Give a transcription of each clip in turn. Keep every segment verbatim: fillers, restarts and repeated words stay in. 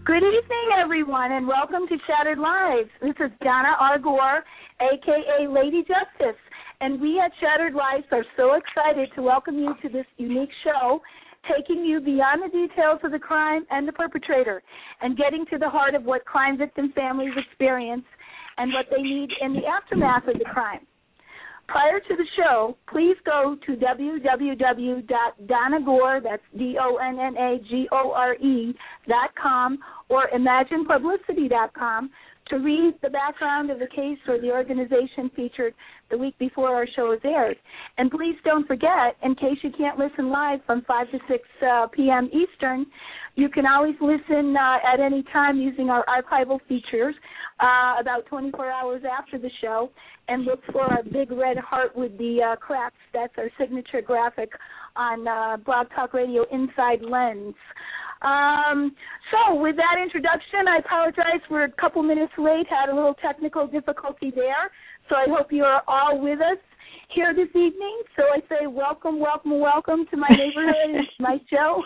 Good evening, everyone, and welcome to Shattered Lives. This is Donna R. Gore, a k a. Lady Justice, and we at Shattered Lives are so excited to welcome you to this unique show, taking you beyond the details of the crime and the perpetrator, and getting to the heart of what crime victim families experience and what they need in the aftermath of the crime. Prior to the show, please go to w w w dot donna gore, that's D O N N A G O R E, dot com, or imagine publicity dot com to read the background of the case or the organization featured the week before our show is aired. And please don't forget, in case you can't listen live from five to six uh, p.m. Eastern, you can always listen uh, at any time using our archival features uh, about twenty-four hours after the show, and look for our big red heart with the uh, cracks. That's our signature graphic on uh, Blog Talk Radio Inside Lens. Um, so with that introduction, I apologize, we're a couple minutes late, had a little technical difficulty there, so I hope you are all with us here this evening. So I say welcome, welcome, welcome to my neighborhood, my show.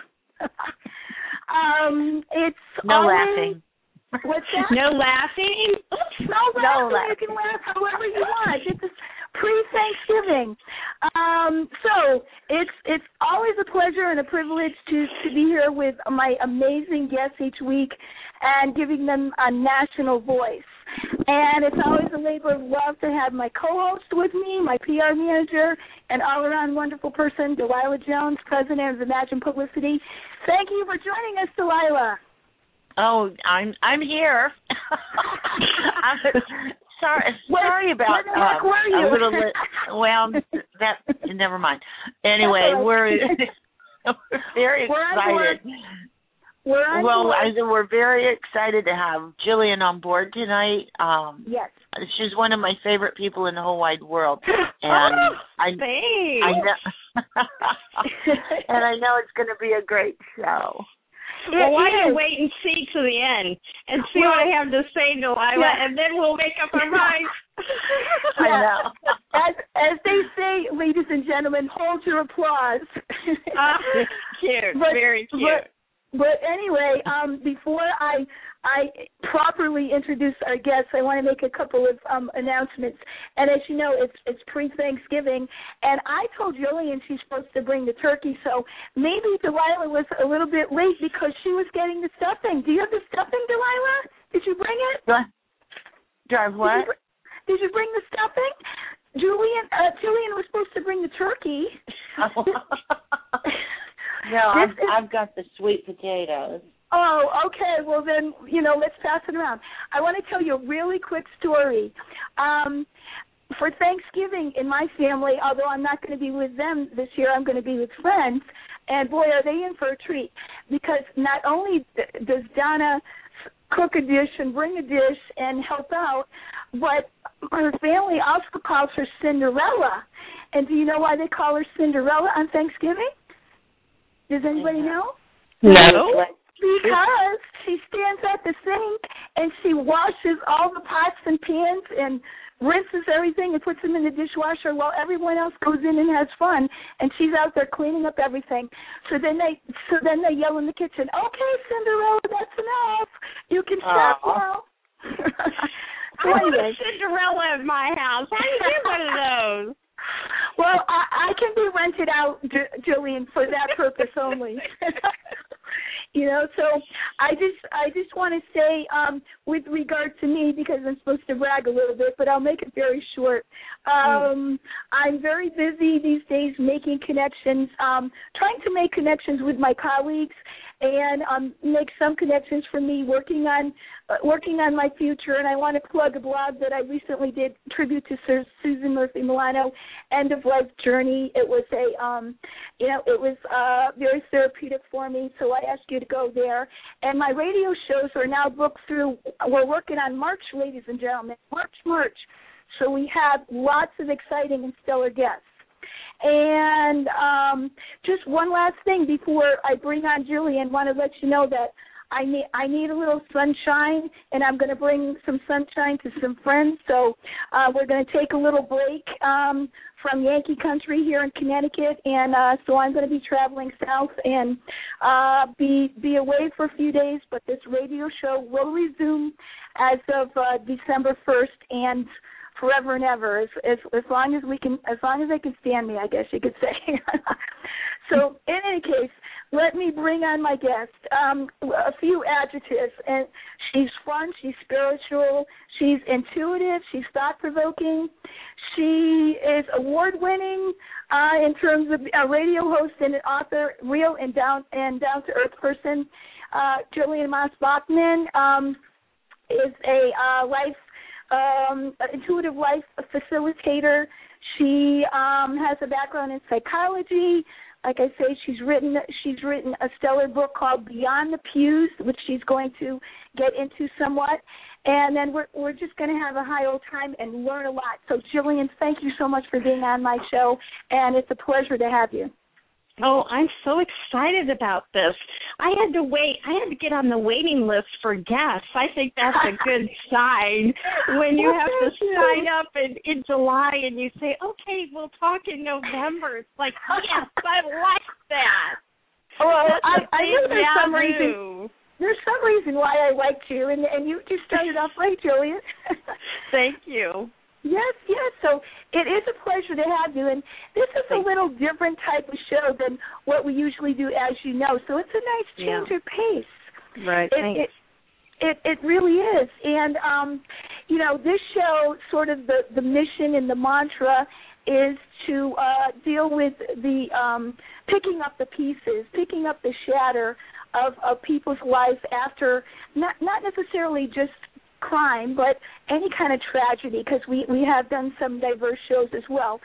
um, it's No always, laughing. What's that? No laughing? Oops, no laughing. No laughing. You can laugh however you want. It's pre-Thanksgiving. Um, so it's it's always a pleasure and a privilege to, to be here with my amazing guests each week and giving them a national voice. And it's always a labor of love to have my co-host with me, my P R manager, and all-around wonderful person, Delilah Jones, president of Imagine Publicity. Thank you for joining us, Delilah. Oh, I'm I'm here. I'm sorry Where, sorry about where the heck um, were you? a little bit. Well, that never mind. Anyway, right. we're we're very We're on board. excited. We're on Well, board. I, we're very excited to have Jillian on board tonight. Um, Yes. she's one of my favorite people in the whole wide world, and Oh, I Thanks. I know, and I know it's going to be a great show. Well, why It don't is. you wait and see to the end and see Well, what I have to say, Delilah, yeah. and then we'll make up our minds. I Yeah. know. As, as they say, ladies and gentlemen, hold your applause. Ah, cute. But- Very cute. But, but anyway, um, before I I properly introduce our guests, I want to make a couple of um, announcements. And as you know, it's it's pre-Thanksgiving, and I told Jillian she's supposed to bring the turkey, so maybe Delilah was a little bit late because she was getting the stuffing. Do you have the stuffing, Delilah? Did you bring it? Do I, do I have what? Did you, br- did you bring the stuffing? Julian, uh, Julian was supposed to bring the turkey. No, I've, This is- I've got the sweet potatoes. Oh, okay. Well, then, you know, let's pass it around. I want to tell you a really quick story. Um, for Thanksgiving in my family, although I'm not going to be with them this year, I'm going to be with friends, and boy, are they in for a treat, because not only th- does Donna cook a dish and bring a dish and help out, but her family also calls her Cinderella. And do you know why they call her Cinderella on Thanksgiving? Does anybody know? No. Because she stands at the sink and she washes all the pots and pans and rinses everything and puts them in the dishwasher while everyone else goes in and has fun, and she's out there cleaning up everything. So then they so then they yell in the kitchen, "Okay, Cinderella, that's enough. You can stop Aw. now." I want a Cinderella at my house. How do you get one of those? Well, I, I can be rented out, J- Jillian, for that purpose only. You know, so I just I just want to say, um, with regard to me, because I'm supposed to brag a little bit, but I'll make it very short. Um, I'm very busy these days making connections, um, trying to make connections with my colleagues, and um, make some connections for me working on uh, working on my future. And I want to plug a blog that I recently did, tribute to Sir Susan Murphy Milano, End of Life Journey. It was a, um, you know, it was uh, very therapeutic for me, so I asked you to go there. And my radio shows are now booked through, we're working on March, ladies and gentlemen, March, March. So we have lots of exciting and stellar guests. And um, just one last thing before I bring on Jillian, want to let you know that I need I need a little sunshine, and I'm going to bring some sunshine to some friends. So uh, we're going to take a little break um, from Yankee Country here in Connecticut, and uh, so I'm going to be traveling south and uh, be be away for a few days. But this radio show will resume as of uh, December first and forever and ever, as, as as long as we can, as long as they can stand me, I guess you could say. So, in any case, let me bring on my guest. Um, a few adjectives, and she's fun, she's spiritual, she's intuitive, she's thought-provoking, she is award-winning uh, in terms of a radio host and an author, real and down and down-to-earth person. Uh, Jillian Moss Bachman um, is a uh, life. Um, intuitive life facilitator. She um, has a background in psychology. Like I say, she's written she's written a stellar book called Beyond the Pews, which she's going to get into somewhat. And then we're we're just going to have a high old time and learn a lot. So, Jillian, thank you so much for being on my show, and it's a pleasure to have you. Oh, I'm so excited about this. I had to wait. I had to get on the waiting list for guests. I think that's a good sign when you have to sign up in, in July and you say, okay, we'll talk in November. It's like, yes, I like that. Well, I, I know there's yeah, some reason. There's some reason why I liked you, and, and you just started off right, Julian. Thank you. Yes, yes. So it is a pleasure to have you, and this is a little different type of show than what we usually do, as you know. So it's a nice change yeah. of pace. Right. It, Thanks. It, it it really is, and um, you know, this show, sort of the the mission and the mantra is to uh, deal with the um, picking up the pieces, picking up the shatter of, of people's lives after not not necessarily just crime, but any kind of tragedy, because we, we have done some diverse shows as well.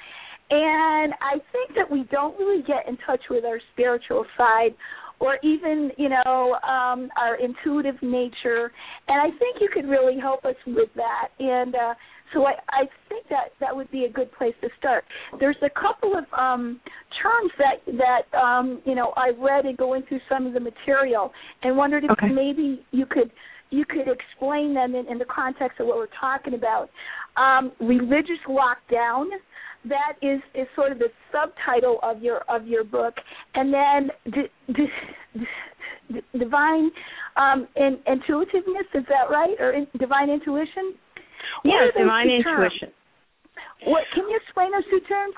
And I think that we don't really get in touch with our spiritual side or even, you know, um, our intuitive nature. And I think you could really help us with that. And uh, so I, I think that that would be a good place to start. There's a couple of um, terms that, that um, you know, I read in going through some of the material and wondered if okay. maybe you could you could explain them in, in the context of what we're talking about. Um, religious lockdown, that is, is sort of the subtitle of your of your book, and then d- d- d- divine um, in, intuitiveness, is that right, or in, divine intuition? Yes, divine intuition. What can you explain those two terms?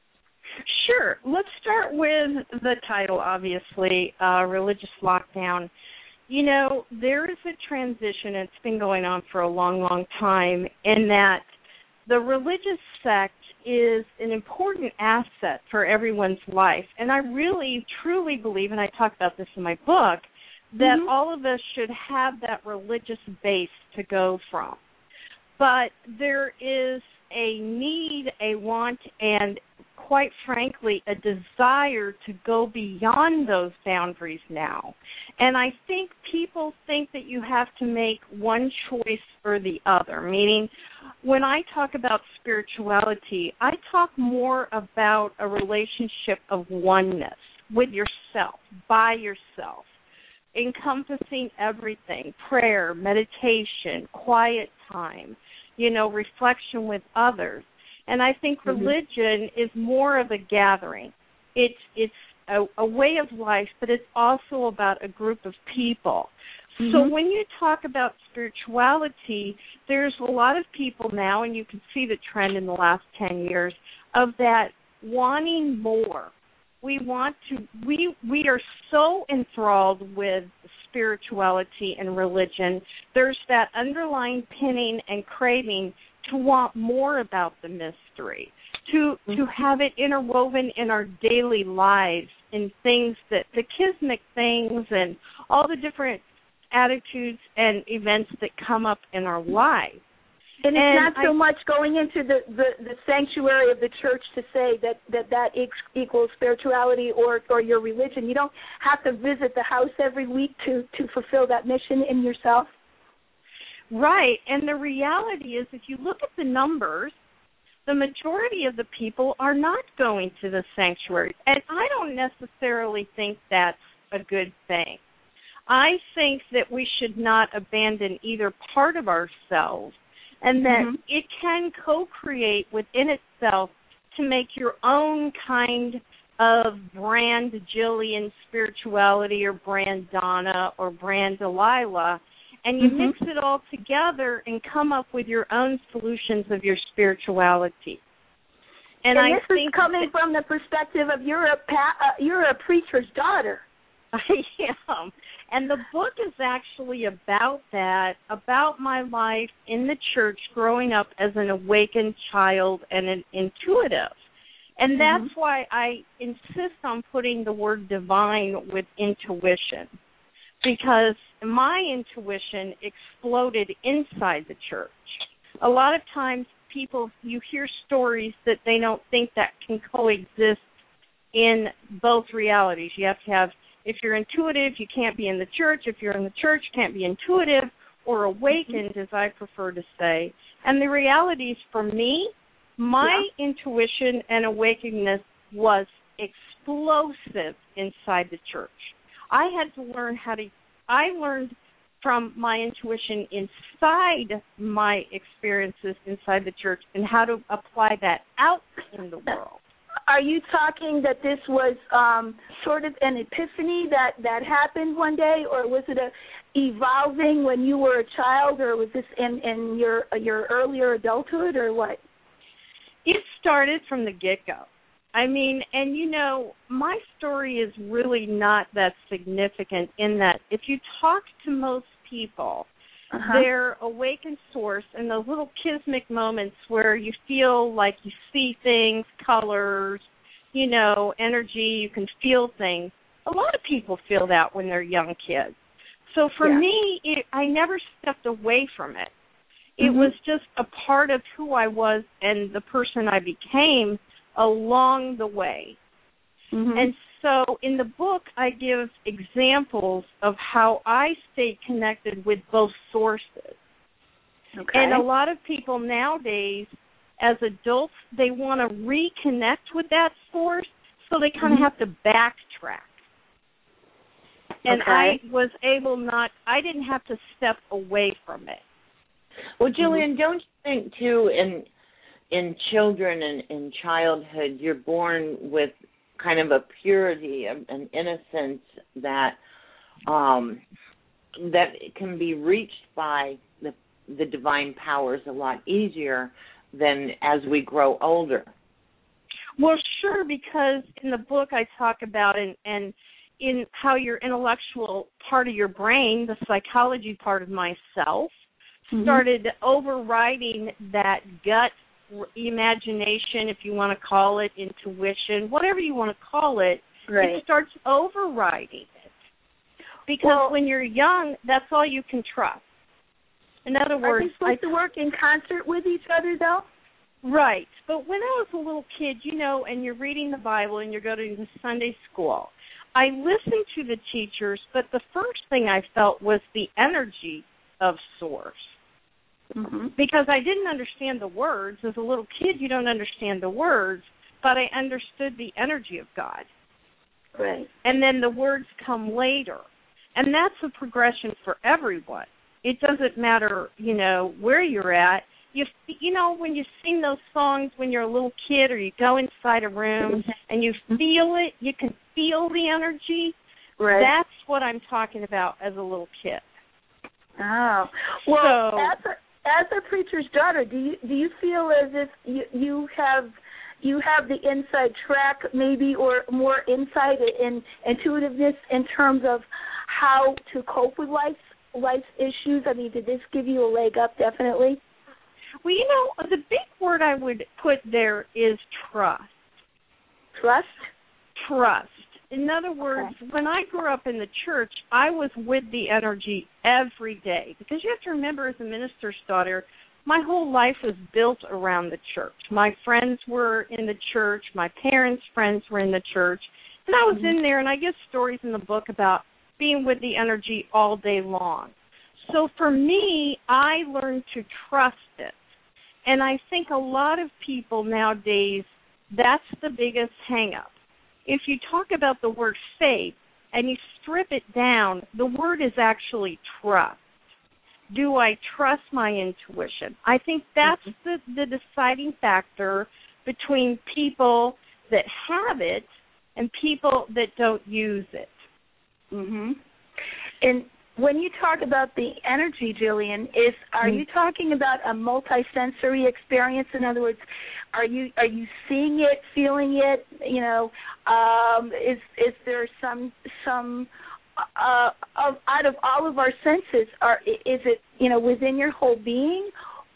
Sure. Let's start with the title, obviously, uh, religious lockdown. You know, there is a transition, it's been going on for a long, long time, in that the religious sect is an important asset for everyone's life. And I really, truly believe, and I talk about this in my book, that mm-hmm. all of us should have that religious base to go from. But there is a need, a want, and quite frankly, a desire to go beyond those boundaries now. And I think people think that you have to make one choice or the other, meaning when I talk about spirituality, I talk more about a relationship of oneness with yourself, by yourself, encompassing everything, prayer, meditation, quiet time, you know, reflection with others. And I think religion mm-hmm. is more of a gathering. It's it's a, a way of life, but it's also about a group of people. Mm-hmm. So when you talk about spirituality, there's a lot of people now, and you can see the trend in the last ten years, of that wanting more. We want to, we we are so enthralled with spirituality and religion. There's that underlying pinning and craving to want more about the mystery, to to have it interwoven in our daily lives, in things that, the kismic things and all the different attitudes and events that come up in our lives. And it's and not so I, much going into the, the, the sanctuary of the church to say that that, that equals spirituality or, or your religion. You don't have to visit the house every week to, to fulfill that mission in yourself. Right, and the reality is if you look at the numbers, the majority of the people are not going to the sanctuary. And I don't necessarily think that's a good thing. I think that we should not abandon either part of ourselves, and that mm-hmm. it can co-create within itself to make your own kind of brand Jillian spirituality or brand Donna or brand Delilah, and you mm-hmm. mix it all together and come up with your own solutions of your spirituality. And, and I this think is coming that, from the perspective of you're a, uh, you're a preacher's daughter. I am. And the book is actually about that, about my life in the church growing up as an awakened child and an intuitive. And that's mm-hmm. why I insist on putting the word divine with intuition, because my intuition exploded inside the church. A lot of times people, you hear stories that they don't think that can coexist in both realities. You have to have, if you're intuitive, you can't be in the church. If you're in the church, you can't be intuitive or awakened, as I prefer to say. And the reality is, for me, my yeah. intuition and awakenedness was explosive inside the church. I had to learn how to, I learned from my intuition inside my experiences inside the church and how to apply that out in the world. Are you talking that this was um, sort of an epiphany that, that happened one day, or was it a evolving when you were a child, or was this in, in your your earlier adulthood, or what? It started from the get-go. I mean, and you know, my story is really not that significant in that if you talk to most people, uh-huh. their awakened source and those little kismic moments where you feel like you see things, colors, you know, energy, you can feel things. A lot of people feel that when they're young kids. So for yeah. me, it, I never stepped away from it. It mm-hmm. was just a part of who I was and the person I became along the way. Mm-hmm. And so in the book, I give examples of how I stayed connected with both sources. Okay. And a lot of people nowadays, as adults, they want to reconnect with that source, so they kind of mm-hmm. have to backtrack. And okay. I was able not, I didn't have to step away from it. Well, Jillian, mm-hmm. don't you think, too, in in children and in childhood, you're born with kind of a purity, an innocence that um, that can be reached by the, the divine powers a lot easier than as we grow older? Well, sure, because in the book I talk about and, and in how your intellectual part of your brain, the psychology part of myself, mm-hmm. started overriding that gut imagination, if you want to call it, intuition, whatever you want to call it, right. It starts overriding it. Because well, when you're young, that's all you can trust. In other words, are they supposed I, to work in concert with each other, though? Right. But when I was a little kid, you know, and you're reading the Bible and you're going to Sunday school, I listened to the teachers, but the first thing I felt was the energy of Source. Mm-hmm. Because I didn't understand the words. As a little kid, you don't understand the words, but I understood the energy of God. Right. And then the words come later. And that's a progression for everyone. It doesn't matter, you know, where you're at. You you know, when you sing those songs when you're a little kid or you go inside a room and you feel it, you can feel the energy. Right. That's what I'm talking about as a little kid. Oh. Well, so, as a As a preacher's daughter, do you do you feel as if you, you have you have the inside track, maybe, or more insight and intuitiveness in terms of how to cope with life's life's issues? I mean, did this give you a leg up? Definitely. Well, you know, the big word I would put there is trust. Trust? Trust. In other words, okay. when I grew up in the church, I was with the energy every day. Because you have to remember, as a minister's daughter, my whole life was built around the church. My friends were in the church. My parents' friends were in the church. And I was mm-hmm. in there, and I give stories in the book about being with the energy all day long. So for me, I learned to trust it. And I think a lot of people nowadays, that's the biggest hang-up. If you talk about the word faith and you strip it down, the word is actually trust. Do I trust my intuition? I think that's the, the deciding factor between people that have it and people that don't use it. Mhm. And when you talk about the energy, Jillian, is are mm-hmm. you talking about a multisensory experience? In other words, are you are you seeing it, feeling it? You know, um, is is there some some uh, of, out of all of our senses? Are is it you know within your whole being,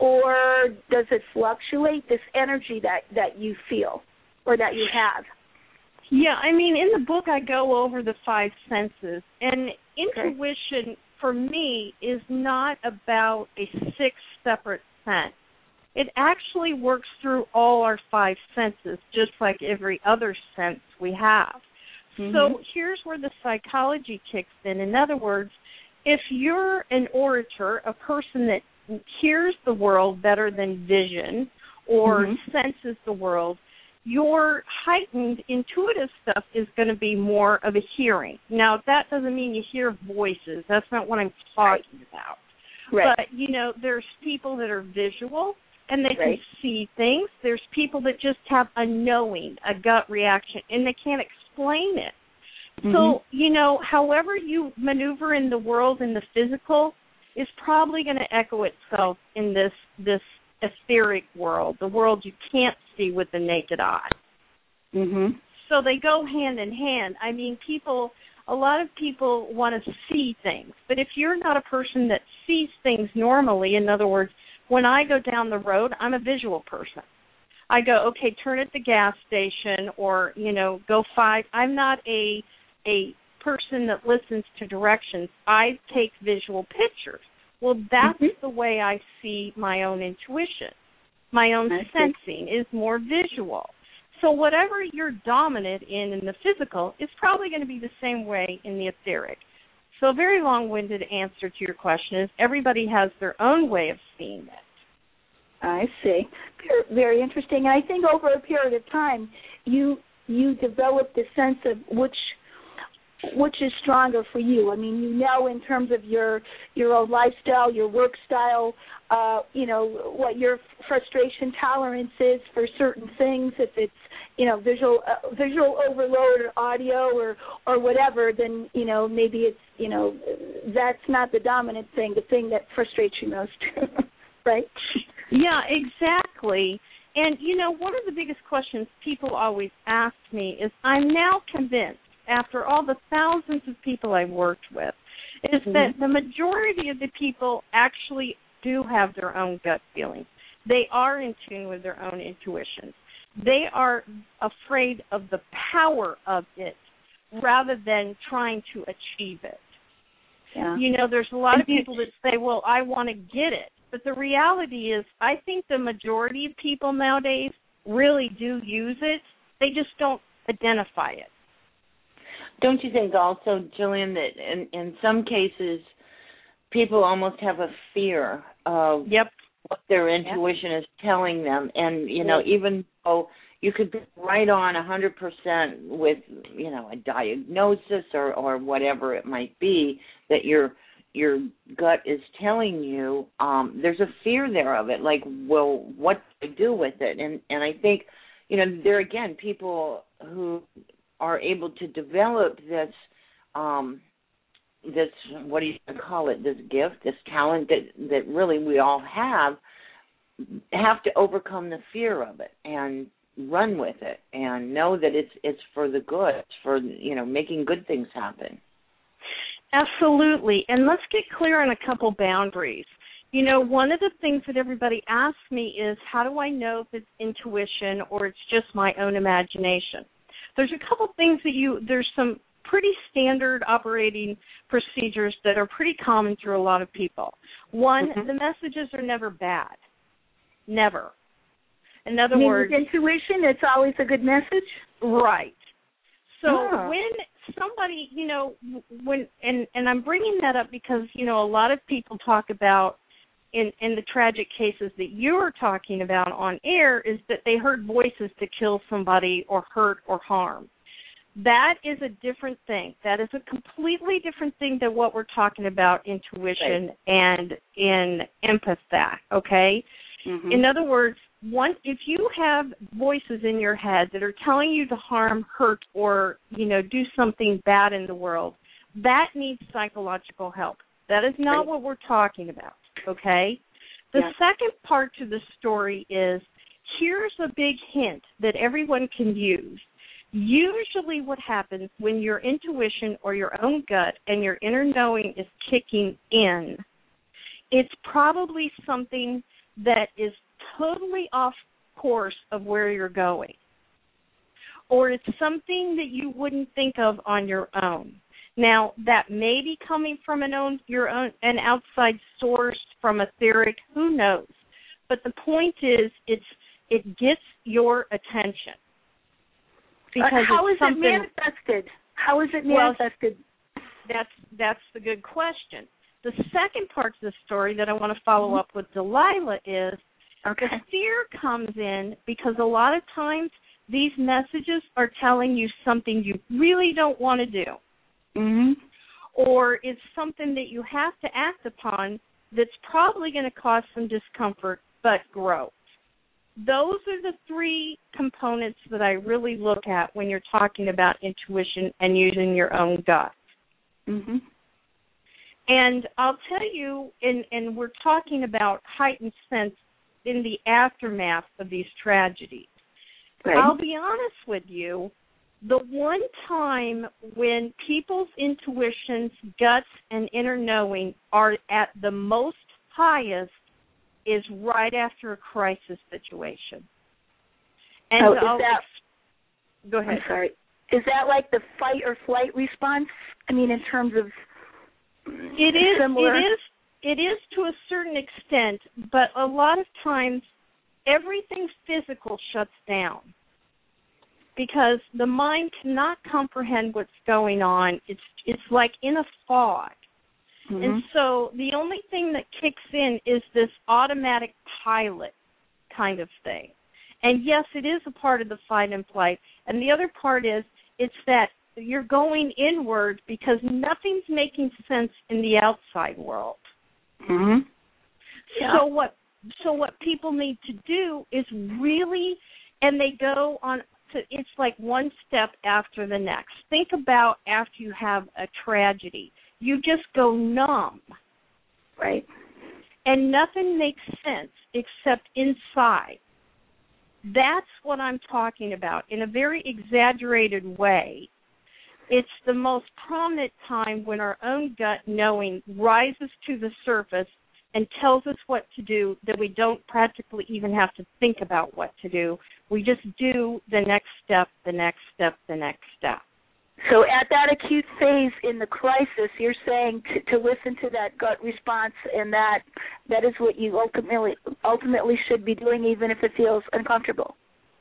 or does it fluctuate? This energy that, that you feel or that you have. Yeah, I mean, in the book I go over the five senses, and intuition okay. for me is not about a sixth separate sense. It actually works through all our five senses, just like every other sense we have. Mm-hmm. So here's where the psychology kicks in. In other words, if you're an orator, a person that hears the world better than vision or mm-hmm. senses the world, your heightened intuitive stuff is going to be more of a hearing. Now, that doesn't mean you hear voices. That's not what I'm talking right. about. Right. But, you know, there's people that are visual and they right. can see things. There's people that just have a knowing, a gut reaction, and they can't explain it. Mm-hmm. So, you know, however you maneuver in the world in the physical is probably going to echo itself in this this etheric world, the world you can't see with the naked eye. Mm-hmm. So they go hand in hand. I mean, people, a lot of people want to see things, but if you're not a person that sees things normally, in other words, when I go down the road, I'm a visual person. I go, okay, turn at the gas station or, you know, go five. I'm not a a person that listens to directions. I take visual pictures. Well, that's mm-hmm. the way I see my own intuition. My own I sensing see. is more visual. So whatever you're dominant in in the physical is probably going to be the same way in the etheric. So a very long-winded answer to your question is everybody has their own way of seeing it. I see. Very interesting. And I think over a period of time, you you develop the sense of which which is stronger for you. I mean, you know, in terms of your your own lifestyle, your work style, uh, you know, what your frustration tolerance is for certain things. If it's, you know, visual uh, visual overload or audio or or whatever, then, you know, maybe it's, you know, that's not the dominant thing, the thing that frustrates you most, right? Yeah, exactly. And, you know, one of the biggest questions people always ask me is, I'm now convinced, after all the thousands of people I've worked with, is mm-hmm. that the majority of the people actually do have their own gut feelings. They are in tune with their own intuitions. They are afraid of the power of it rather than trying to achieve it. Yeah. You know, there's a lot of people that say, well, I want to get it. But the reality is, I think the majority of people nowadays really do use it. They just don't identify it. Don't you think also, Jillian, that in, in some cases people almost have a fear of yep. what their intuition yep. is telling them? And, you know, yep. even though you could be right on one hundred percent with, you know, a diagnosis or, or whatever it might be that your your gut is telling you, um, there's a fear there of it. Like, well, what do I do with it? And, and I think, you know, there again, people who are able to develop this, um, this what do you call it, this gift, this talent that, that really we all have, have to overcome the fear of it and run with it and know that it's it's for the good, it's for, you know, making good things happen. Absolutely. And let's get clear on a couple boundaries. You know, one of the things that everybody asks me is, how do I know if it's intuition or it's just my own imagination? There's a couple things that you, there's some pretty standard operating procedures that are pretty common through a lot of people. One, mm-hmm. the messages are never bad. Never. In other you words, mean intuition, it's always a good message? Right. So oh. when somebody, you know, when, and, and I'm bringing that up because, you know, a lot of people talk about, in, in the tragic cases that you're talking about on air, is that they heard voices to kill somebody or hurt or harm. That is a different thing. That is a completely different thing than what we're talking about, intuition right. and in empath, okay? Mm-hmm. In other words, one, if you have voices in your head that are telling you to harm, hurt, or, you know, do something bad in the world, that needs psychological help. That is not right. what we're talking about, okay? The yeah. second part to the story is, here's a big hint that everyone can use. Usually what happens when your intuition or your own gut and your inner knowing is kicking in, it's probably something that is totally off course of where you're going. Or it's something that you wouldn't think of on your own. Now, that may be coming from an own, your own, an outside source, from etheric, who knows. But the point is, it's it gets your attention. Because uh, how is it manifested? How is it manifested? Well, that's that's the good question. The second part of the story that I want to follow up with Delilah is okay. the fear comes in because a lot of times these messages are telling you something you really don't want to do. Mm-hmm. Or it's something that you have to act upon that's probably going to cause some discomfort but growth. Those are the three components that I really look at when you're talking about intuition and using your own gut. Mm-hmm. And I'll tell you, and, and we're talking about heightened sense in the aftermath of these tragedies. Right. I'll be honest with you, the one time when people's intuitions, guts, and inner knowing are at the most highest is right after a crisis situation. And oh, is that, ex- go ahead. I'm sorry. Is that like the fight or flight response? I mean, in terms of it is. similar? It is. It is to a certain extent, but a lot of times everything physical shuts down because the mind cannot comprehend what's going on. It's it's like in a fog. Mm-hmm. And so the only thing that kicks in is this automatic pilot kind of thing. And yes, it is a part of the fight and flight. And the other part is it's that you're going inward because nothing's making sense in the outside world. Mm-hmm. Yeah. So what so what people need to do is really, and they go on to, it's like one step after the next. Think about after you have a tragedy. You just go numb. Right. And nothing makes sense except inside. That's what I'm talking about in a very exaggerated way. It's the most prominent time when our own gut knowing rises to the surface and tells us what to do that we don't practically even have to think about what to do. We just do the next step, the next step, the next step. So at that acute phase in the crisis, you're saying to, to listen to that gut response, and that that is what you ultimately ultimately should be doing, even if it feels uncomfortable.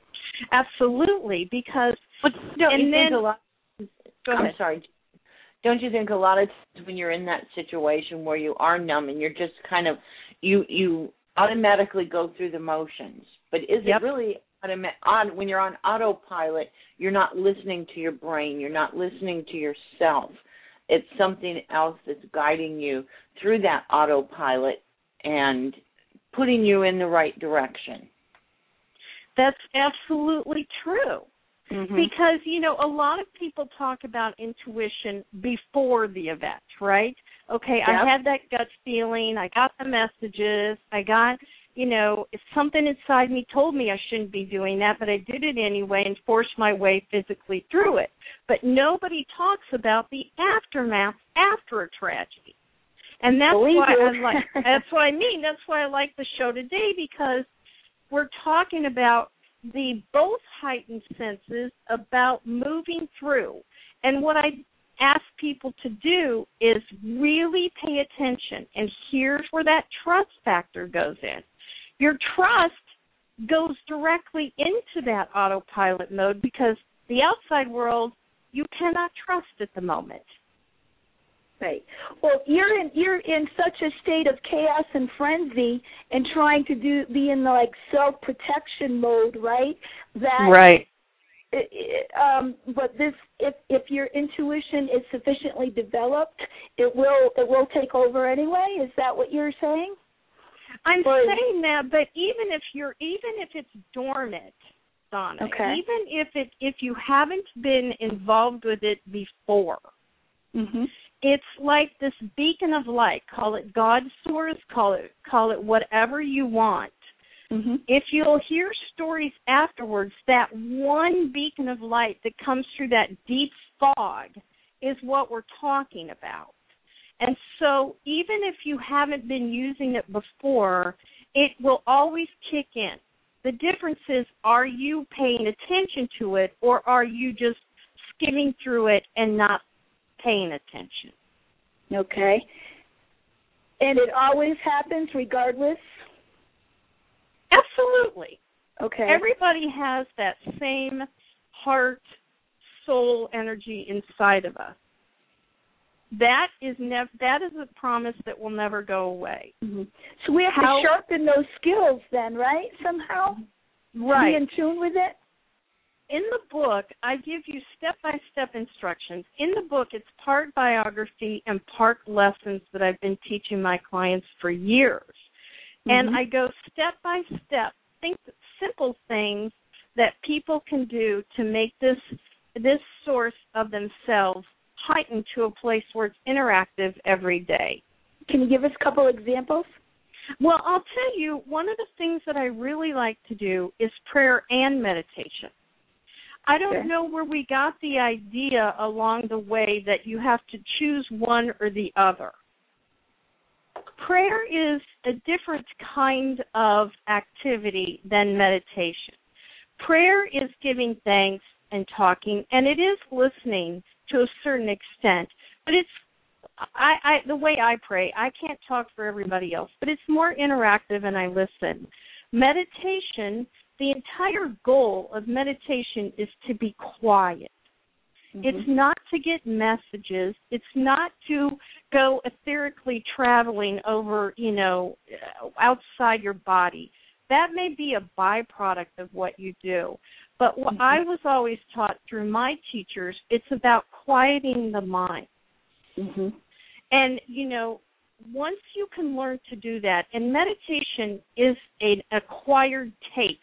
Absolutely, because but don't and you then, think a lot? Go I'm ahead. sorry. Don't you think a lot of times when you're in that situation where you are numb and you're just kind of you you automatically go through the motions, but is yep. it really on when you're on autopilot? You're not listening to your brain. You're not listening to yourself. It's something else that's guiding you through that autopilot and putting you in the right direction. That's absolutely true. Mm-hmm. Because, you know, a lot of people talk about intuition before the event, right? Okay, yep. I had that gut feeling. I got the messages. I got... You know, if something inside me told me I shouldn't be doing that, but I did it anyway and forced my way physically through it. But nobody talks about the aftermath after a tragedy. And that's Believe why you. I like that's what I mean. That's why I like the show today, because we're talking about the both heightened senses about moving through. And what I ask people to do is really pay attention. And here's where that trust factor goes in. Your trust goes directly into that autopilot mode because the outside world you cannot trust at the moment. Right. Well, you're in you're in such a state of chaos and frenzy and trying to do be in the like self-protection mode, right? That right. It, it, um, but this, if if your intuition is sufficiently developed, it will it will take over anyway. Is that what you're saying? I'm Or, saying that, but even if you're, even if it's dormant, Donna, okay. even if it, if you haven't been involved with it before, mm-hmm. it's like this beacon of light. Call it God source, call it, call it whatever you want. Mm-hmm. If you'll hear stories afterwards, that one beacon of light that comes through that deep fog is what we're talking about. And so even if you haven't been using it before, it will always kick in. The difference is, are you paying attention to it, or are you just skimming through it and not paying attention? Okay. And it always happens regardless? Absolutely. Okay. Everybody has that same heart, soul energy inside of us. That is nev- that is a promise that will never go away. Mm-hmm. So we have How- to sharpen those skills then, right, somehow? Right. Be in tune with it? In the book, I give you step-by-step instructions. In the book, it's part biography and part lessons that I've been teaching my clients for years. Mm-hmm. And I go step by step, think simple things that people can do to make this this source of themselves heightened to a place where it's interactive every day. Can you give us a couple examples? Well, I'll tell you, one of the things that I really like to do is prayer and meditation. I don't okay. know where we got the idea along the way that you have to choose one or the other. Prayer is a different kind of activity than meditation. Prayer is giving thanks and talking, and it is listening to a certain extent. But it's I, I the way I pray, I can't talk for everybody else, but it's more interactive and I listen. Meditation, the entire goal of meditation is to be quiet. Mm-hmm. It's not to get messages. It's not to go etherically traveling over, you know, outside your body. That may be a byproduct of what you do. But what mm-hmm. I was always taught through my teachers, it's about quieting the mind. Mm-hmm. And, you know, once you can learn to do that, and meditation is an acquired taste.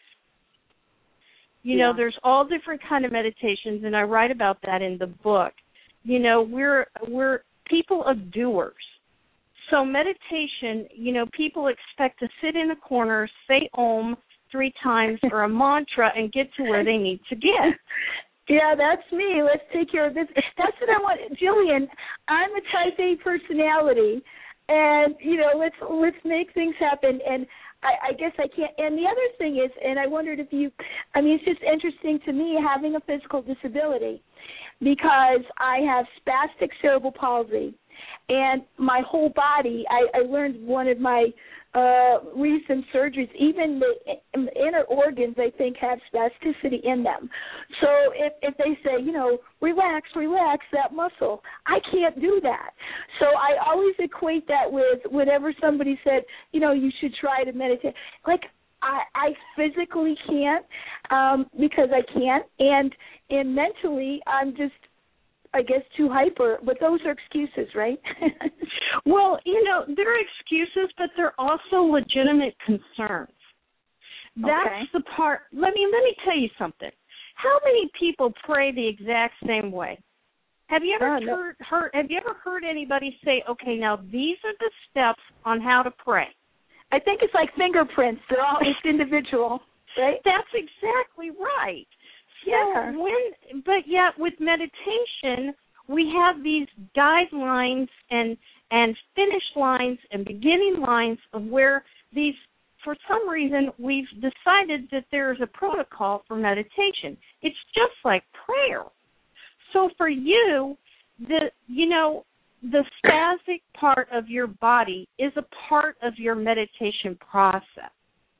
You yeah. know, there's all different kind of meditations, and I write about that in the book. You know, we're we're people of doers. So meditation, you know, people expect to sit in a corner, say Om three times or a mantra and get to where they need to get. Yeah, that's me. Let's take care of this. That's what I want. Jillian, I'm a type A personality, and, you know, let's let's make things happen. And I, I guess I can't. And the other thing is, and I wondered if you, I mean, it's just interesting to me having a physical disability because I have spastic cerebral palsy. And my whole body, I, I learned one of my uh, recent surgeries, even the inner organs, I think, have spasticity in them. So if, if they say, you know, relax, relax that muscle, I can't do that. So I always equate that with whenever somebody said, you know, you should try to meditate. Like, I, I physically can't um, because I can't, and, and mentally I'm just, I guess, too hyper, but those are excuses, right? Well, you know, they're excuses, but they're also legitimate concerns. That's okay. the part. Let me let me tell you something. How many people pray the exact same way? Have you ever oh, no. heard, heard Have you ever heard anybody say, "Okay, now these are the steps on how to pray"? I think it's like fingerprints. They're all it's individual, right? That's exactly right. Yeah. So when, but yet with meditation, we have these guidelines and and finish lines and beginning lines of where these, for some reason, we've decided that there's a protocol for meditation. It's just like prayer. So for you, the you know, the spastic part of your body is a part of your meditation process.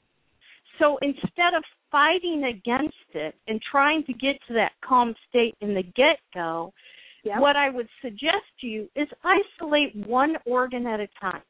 So instead of fighting against it and trying to get to that calm state in the get-go, yep. what I would suggest to you is isolate one organ at a time.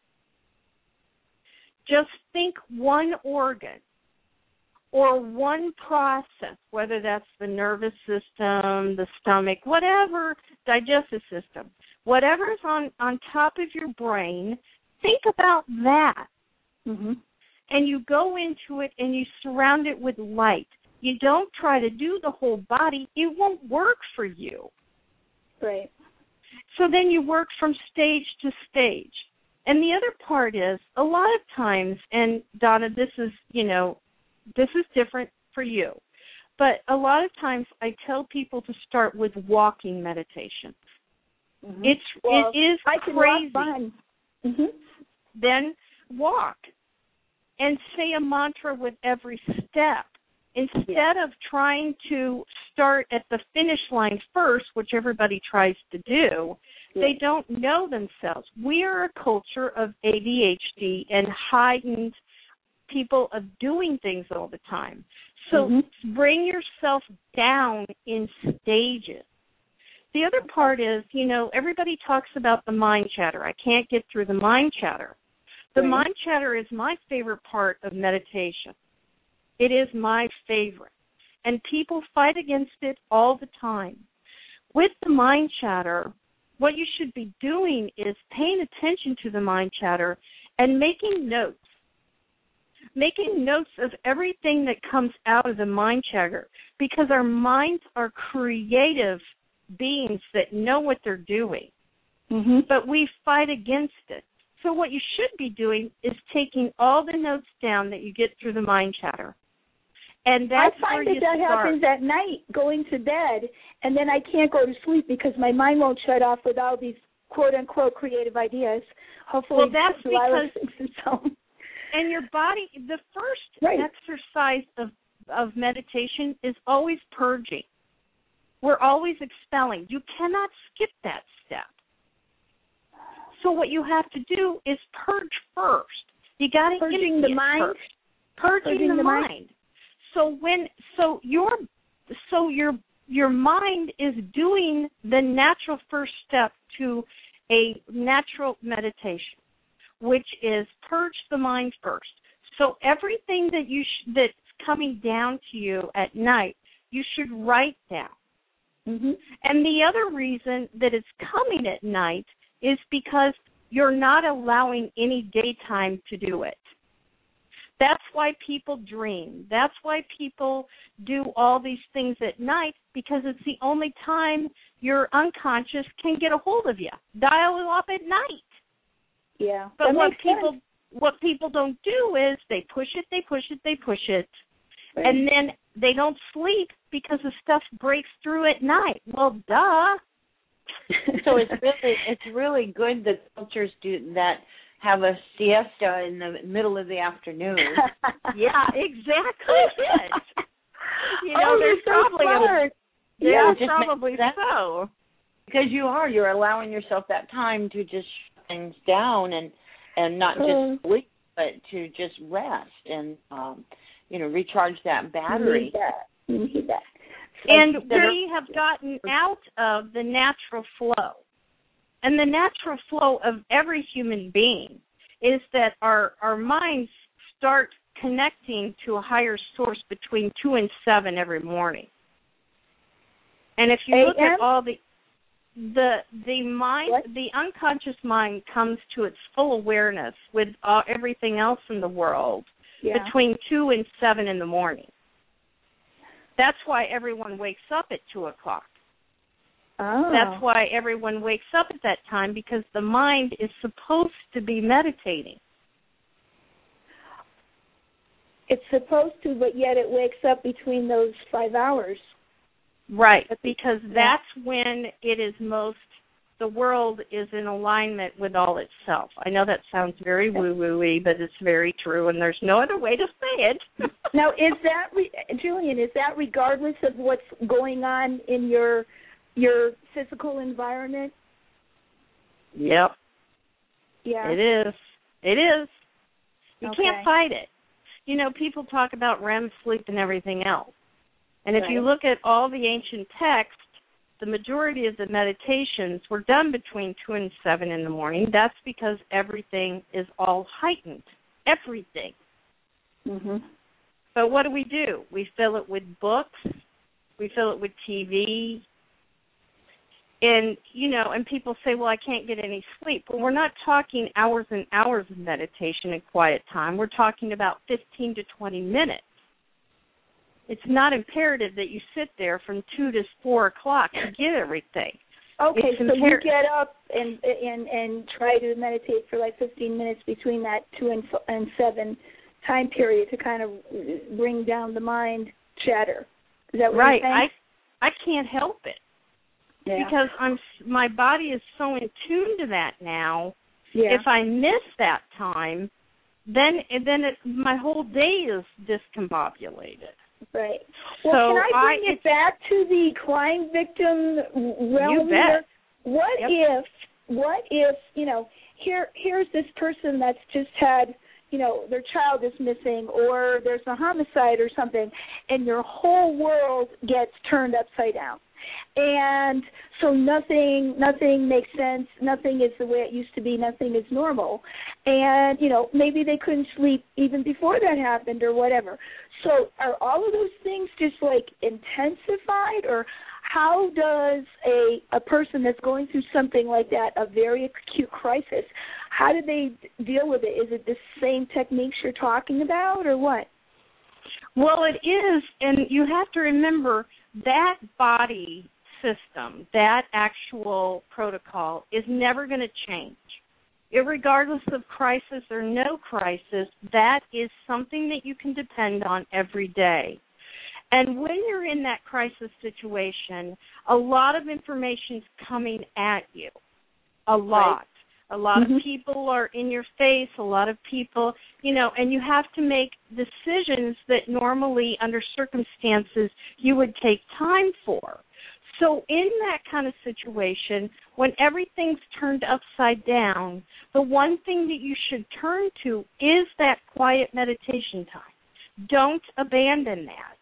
Just think one organ or one process, whether that's the nervous system, the stomach, whatever, digestive system, whatever's on, on top of your brain, think about that. Mm-hmm. and you go into it and you surround it with light. You don't try to do the whole body. It won't work for you. Right. So then you work from stage to stage. And the other part is, a lot of times, and Donna, this is, you know, this is different for you, but a lot of times I tell people to start with walking meditation. Mm-hmm. It's well, it is I can crazy. Walk fine. Mm-hmm. Then walk and say a mantra with every step. Instead yeah. of trying to start at the finish line first, which everybody tries to do, yeah. they don't know themselves. We are a culture of A D H D and heightened people of doing things all the time. So mm-hmm. bring yourself down in stages. The other part is, you know, everybody talks about the mind chatter. I can't get through the mind chatter. The right. mind chatter is my favorite part of meditation. It is my favorite. And people fight against it all the time. With the mind chatter, what you should be doing is paying attention to the mind chatter and making notes. Making notes of everything that comes out of the mind chatter, because our minds are creative beings that know what they're doing. Mm-hmm. But we fight against it. So what you should be doing is taking all the notes down that you get through the mind chatter. And that's I find where that you that start. happens at night, going to bed, and then I can't go to sleep because my mind won't shut off with all these quote-unquote creative ideas. Hopefully, well, that's because, so. And your body, the first right. exercise of, of meditation is always purging. We're always expelling. You cannot skip that step. So what you have to do is purge first. You got to purging the mind. First. Purging, purging the, the mind. mind. So when so your so your your mind is doing the natural first step to a natural meditation, which is purge the mind first. So everything that you sh- that's coming down to you at night, you should write down. Mm-hmm. And the other reason that it's coming at night is because you're not allowing any daytime to do it. That's why people dream. That's why people do all these things at night, because it's the only time your unconscious can get a hold of you. Dial it up at night. Yeah. But what people sense. what people don't do is they push it, they push it, they push it, right. and then they don't sleep because the stuff breaks through at night. Well, duh. So it's really it's really good that cultures do that. Have a siesta in the middle of the afternoon. Yeah, exactly. You know, oh, there's so probably smart. a, yeah, yeah probably so. Because you are, you're allowing yourself that time to just shut things down and and not just uh, sleep, but to just rest and um, you know, recharge that battery. Need that. Need that. And we have gotten out of the natural flow. And the natural flow of every human being is that our, our minds start connecting to a higher source between two and seven every morning. And if you look at all the the the mind, what? the unconscious mind comes to its full awareness with uh, everything else in the world yeah. between two and seven in the morning. That's why everyone wakes up at two o'clock. Oh. That's why everyone wakes up at that time, because the mind is supposed to be meditating. It's supposed to, but yet it wakes up between those five hours. Right, because that's when it is most, the world is in alignment with all itself. I know that sounds very woo-woo-y, but it's very true, and there's no other way to say it. Now, is that, re- Julian, is that regardless of what's going on in your your physical environment? Yep. Yeah. It is. It is. You okay. can't fight it. You know, people talk about R E M sleep and everything else. And if right. you look at all the ancient texts, the majority of the meditations were done between two and seven in the morning. That's because everything is all heightened. Everything. Mm-hmm. But what do we do? We fill it with books. We fill it with T V. And, you know, and people say, well, I can't get any sleep. Well, we're not talking hours and hours of meditation and quiet time. We're talking about fifteen to twenty minutes. It's not imperative that you sit there from two to four o'clock to get everything. Okay, it's so impar- you get up and and and try to meditate for like fifteen minutes between that two and and seven time period to kind of bring down the mind chatter. Is that what right? you're saying? I I can't help it yeah. because I'm my body is so in tune to that now. Yeah. If I miss that time, then then it, my whole day is discombobulated. Right. Well, so can I bring I, it back to the crime victim realm? You bet. Here? What yep. if, what if, you know, here, here's this person that's just had, you know, their child is missing or there's a homicide or something, and your whole world gets turned upside down. And so nothing nothing makes sense, nothing is the way it used to be, nothing is normal. And, you know, maybe they couldn't sleep even before that happened or whatever. So are all of those things just like intensified, or how does a a person that's going through something like that, a very acute crisis, how do they deal with it? Is it the same techniques you're talking about or what? Well, it is, and you have to remember that body system, that actual protocol is never going to change. Irregardless of crisis or no crisis, that is something that you can depend on every day. And when you're in that crisis situation, a lot of information is coming at you, a lot. Right. A lot mm-hmm. of people are in your face, a lot of people, you know, and you have to make decisions that normally under circumstances you would take time for. So in that kind of situation, when everything's turned upside down, the one thing that you should turn to is that quiet meditation time. Don't abandon that.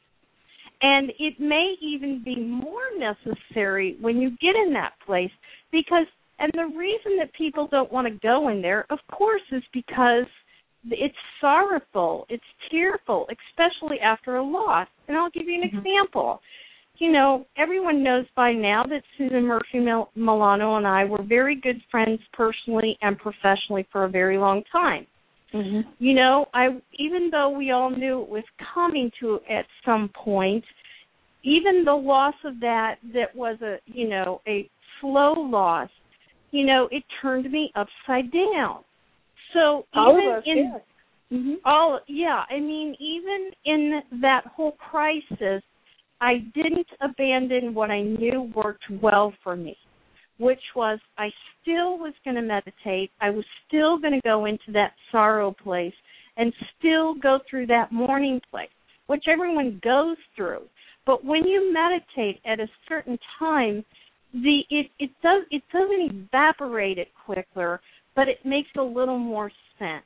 And it may even be more necessary when you get in that place because And the reason that people don't want to go in there, of course, is because it's sorrowful, it's tearful, especially after a loss. And I'll give you an mm-hmm. example. You know, everyone knows by now that Susan Murphy Milano and I were very good friends personally and professionally for a very long time. Mm-hmm. You know, I even though we all knew it was coming to at some point, even the loss of that that was a, you know, a slow loss, you know, it turned me upside down. So all even of us, in yeah. Mm-hmm. all, yeah, I mean, even in that whole crisis, I didn't abandon what I knew worked well for me, which was I still was going to meditate. I was still going to go into that sorrow place and still go through that mourning place, which everyone goes through. But when you meditate at a certain time, The it, it does it doesn't evaporate it quicker, but it makes a little more sense.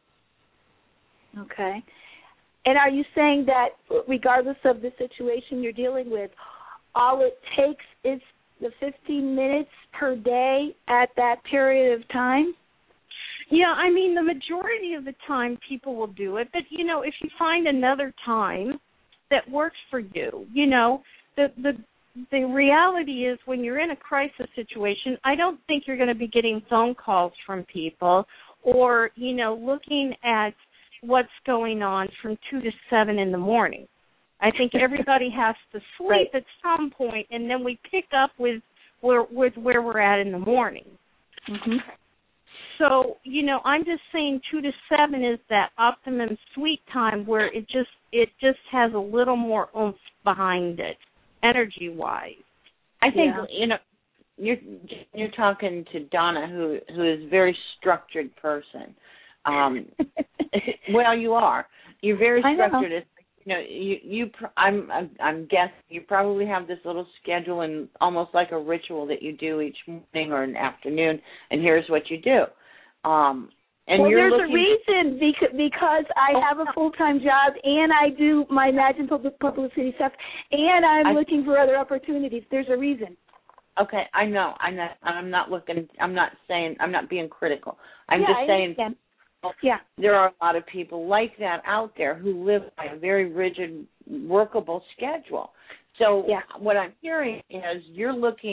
Okay. And are you saying that regardless of the situation you're dealing with, all it takes is the fifteen minutes per day at that period of time? Yeah, I mean, the majority of the time people will do it. But, you know, if you find another time that works for you, you know, the the The reality is when you're in a crisis situation, I don't think you're going to be getting phone calls from people or, you know, looking at what's going on from two to seven in the morning. I think everybody has to sleep right. at some point, and then we pick up with where, with where we're at in the morning. Mm-hmm. So, you know, I'm just saying two to seven is that optimum sweet time where it just it just has a little more oomph behind it. Energy-wise, I think yeah. you know you're you're talking to Donna, who who is a very structured person. Um, well, you are. You're very structured. It's, you know, you you. I'm I'm guessing you probably have this little schedule and almost like a ritual that you do each morning or an afternoon. And here's what you do. Um, And well, you're there's looking... a reason because, because I have a full-time job and I do my Imagine Public Publicity stuff and I'm I... looking for other opportunities. There's a reason. Okay, I know. I'm not. I'm not looking. I'm not saying. I'm not being critical. I'm yeah, just I saying. Understand. Yeah. There are a lot of people like that out there who live by a very rigid, workable schedule. So yeah. what I'm hearing is you're looking.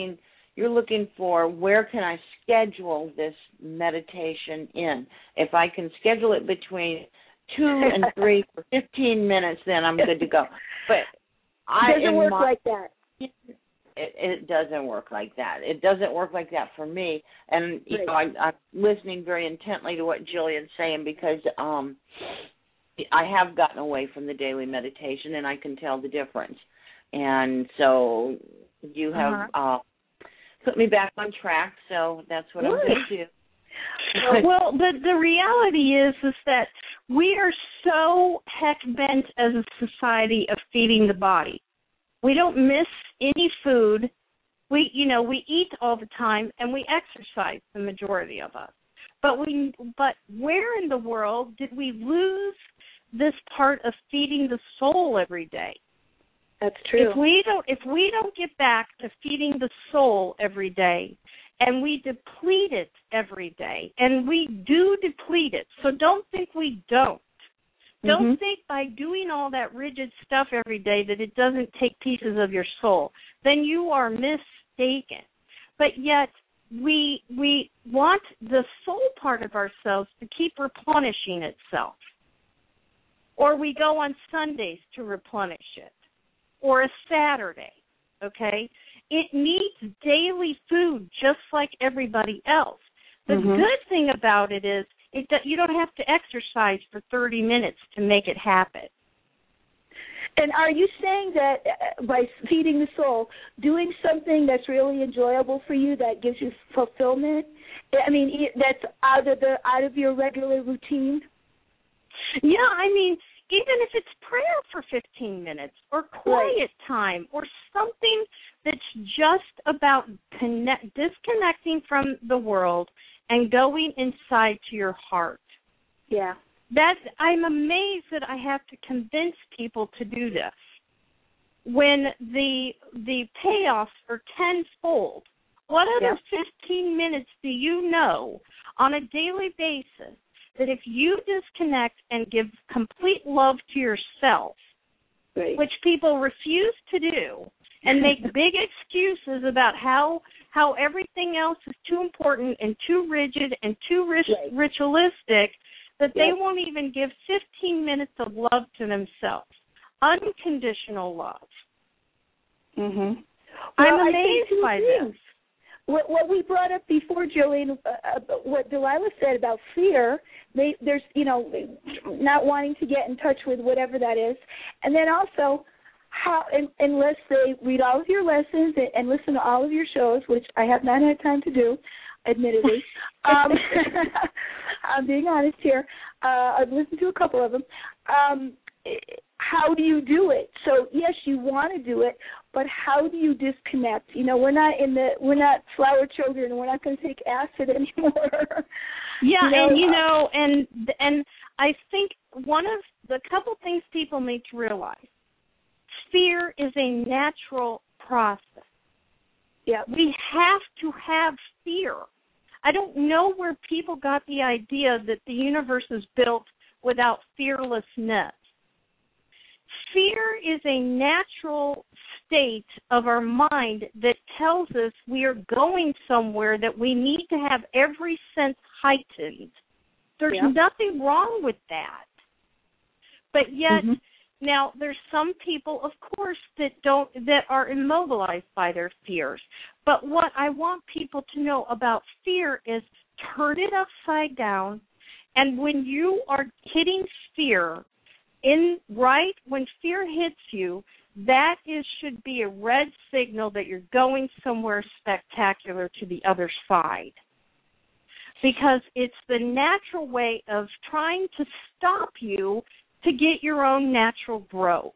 you're looking for where can I schedule this meditation in. If I can schedule it between two and three for fifteen minutes, then I'm good to go. But it doesn't I, work my, like that. It, it doesn't work like that. It doesn't work like that for me. And you right. know, I'm, I'm listening very intently to what Jillian's saying because um, I have gotten away from the daily meditation, and I can tell the difference. And so you have uh-huh. uh, put me back on track. So that's what Good. I'm going to do. Well, the the reality is is that we are so heck bent as a society of feeding the body. We don't miss any food. We you know we eat all the time and we exercise, the majority of us. But we but where in the world did we lose this part of feeding the soul every day? That's true. If we don't if we don't get back to feeding the soul every day, and we deplete it every day, and we do deplete it, so don't think we don't. Don't mm-hmm. think by doing all that rigid stuff every day that it doesn't take pieces of your soul. Then you are mistaken. But yet we we want the soul part of ourselves to keep replenishing itself. Or we go on Sundays to replenish it. Or a Saturday, okay? It needs daily food just like everybody else. The mm-hmm. good thing about it is it, that you don't have to exercise for thirty minutes to make it happen. And are you saying that uh, by feeding the soul, doing something that's really enjoyable for you, that gives you fulfillment? I mean, that's out of the out of your regular routine? Yeah, I mean, even if it's prayer for fifteen minutes or quiet right. time or something that's just about connect, disconnecting from the world and going inside to your heart. Yeah. That's, I'm amazed that I have to convince people to do this when the the payoffs are tenfold. What other yeah. fifteen minutes do you know on a daily basis that if you disconnect and give complete love to yourself, right. which people refuse to do, and make big excuses about how how everything else is too important and too rigid and too rit- right. ritualistic, that they yes. won't even give fifteen minutes of love to themselves. Unconditional love. Mm-hmm. I'm well, amazed by things. this. What, what we brought up before, Jillian, uh, what Delilah said about fear, they, there's, you know, not wanting to get in touch with whatever that is. And then also, how in, unless they read all of your lessons and, and listen to all of your shows, which I have not had time to do, admittedly. um, I'm being honest here. Uh, I've listened to a couple of them. Um, how do you do it? So yes, you want to do it, but how do you disconnect? You know, we're not in the we're not flower children. We're not going to take acid anymore. Yeah, you know, and you know, and and I think one of the couple things people need to realize: fear is a natural process. Yeah, we have to have fear. I don't know where people got the idea that the universe is built without fearlessness. Fear is a natural state of our mind that tells us we are going somewhere, that we need to have every sense heightened. There's yeah. nothing wrong with that. But yet, mm-hmm. now there's some people, of course, that don't that are immobilized by their fears. But what I want people to know about fear is turn it upside down, and when you are hitting fear, in right when fear hits you, that is should be a red signal that you're going somewhere spectacular to the other side. Because it's the natural way of trying to stop you to get your own natural growth.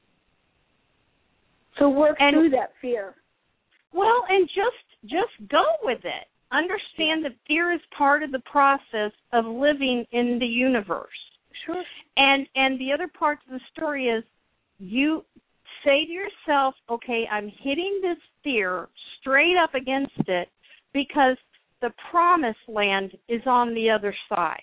So work and, through that fear. Well, and just just go with it. Understand that fear is part of the process of living in the universe. Sure. And and the other part of the story is you say to yourself, okay, I'm hitting this fear straight up against it because the promised land is on the other side.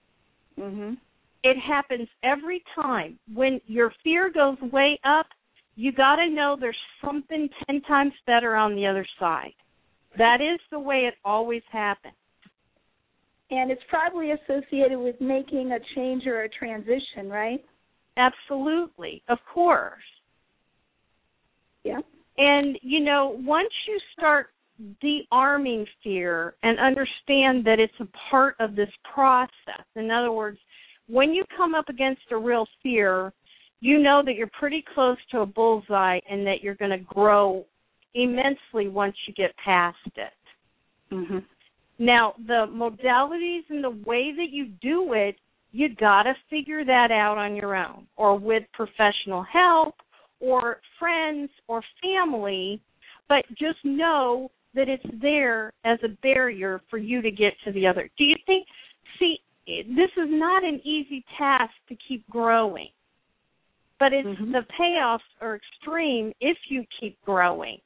Mm-hmm. It happens every time. When your fear goes way up, you got to know there's something ten times better on the other side. That is the way it always happens. And it's probably associated with making a change or a transition, right? Absolutely, of course. Yeah. And, you know, once you start de-arming fear and understand that it's a part of this process, in other words, when you come up against a real fear, you know that you're pretty close to a bullseye and that you're going to grow immensely once you get past it. Mm-hmm. Now, the modalities and the way that you do it, you got to figure that out on your own or with professional help or friends or family, but just know that it's there as a barrier for you to get to the other. Do you think, see, this is not an easy task to keep growing. But it's mm-hmm. the payoffs are extreme if you keep growing.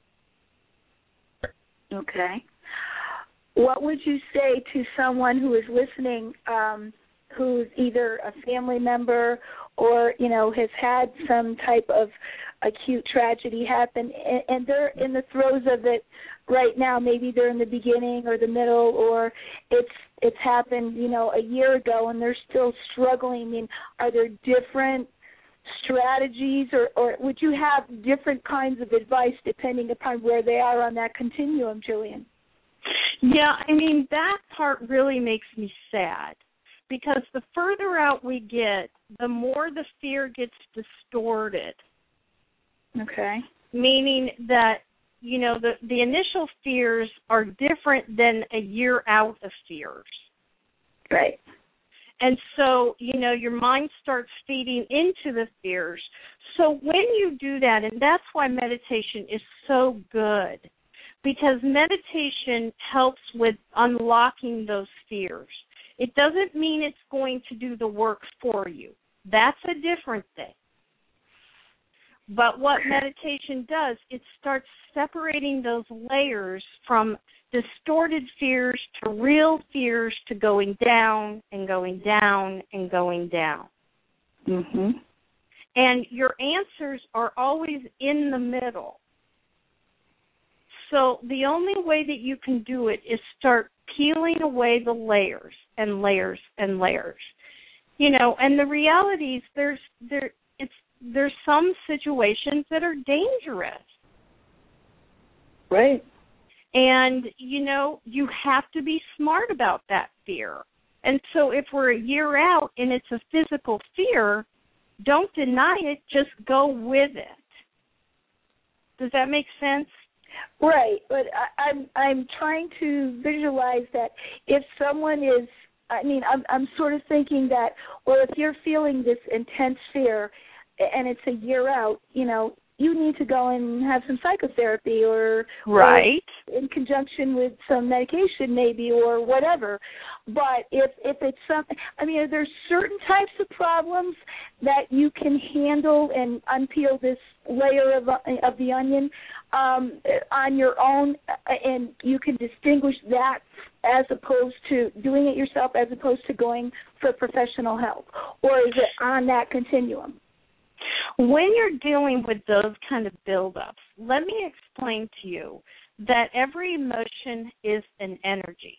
Okay. What would you say to someone who is listening, um, who's either a family member or, you know, has had some type of acute tragedy happen, and, and they're in the throes of it right now? Maybe they're in the beginning or the middle, or it's it's happened, you know, a year ago, and they're still struggling. I mean, are there different strategies, or, or would you have different kinds of advice depending upon where they are on that continuum, Jillian? Yeah, I mean, that part really makes me sad because the further out we get, the more the fear gets distorted. Okay. Meaning that, you know, the, the initial fears are different than a year out of fears. Right. And so, you know, your mind starts feeding into the fears. So when you do that, and that's why meditation is so good, because meditation helps with unlocking those fears. It doesn't mean it's going to do the work for you. That's a different thing. But what meditation does, it starts separating those layers from distorted fears to real fears to going down and going down and going down. Mm-hmm. And your answers are always in the middle. So the only way that you can do it is start peeling away the layers and layers and layers. You know, and the reality is there's there it's there's some situations that are dangerous. Right. And, you know, you have to be smart about that fear. And so if we're a year out and it's a physical fear, don't deny it, just go with it. Does that make sense? Right, but I, I'm I'm trying to visualize that if someone is, I mean, I'm I'm sort of thinking that, well, if you're feeling this intense fear and it's a year out, you know, you need to go and have some psychotherapy or, right. or in conjunction with some medication maybe or whatever. But if if it's something, I mean, are there certain types of problems that you can handle and unpeel this layer of of the onion um, on your own, and you can distinguish that as opposed to doing it yourself, as opposed to going for professional help, or is it on that continuum? When you're dealing with those kind of buildups, let me explain to you that every emotion is an energy.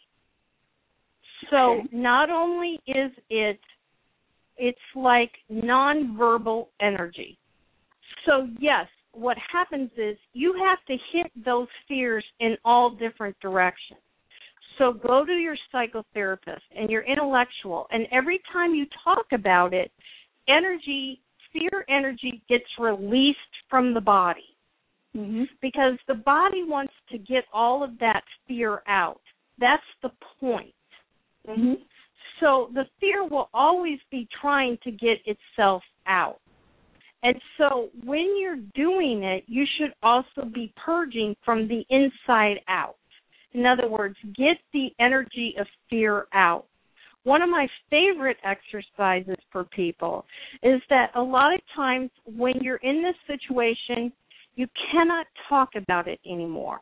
So okay. not only is it, it's like nonverbal energy. So yes, what happens is you have to hit those fears in all different directions. So go to your psychotherapist and your intellectual, and every time you talk about it, energy fear energy gets released from the body mm-hmm. because the body wants to get all of that fear out. That's the point. Mm-hmm. So the fear will always be trying to get itself out. And so when you're doing it, you should also be purging from the inside out. In other words, get the energy of fear out. One of my favorite exercises for people is that a lot of times when you're in this situation, you cannot talk about it anymore.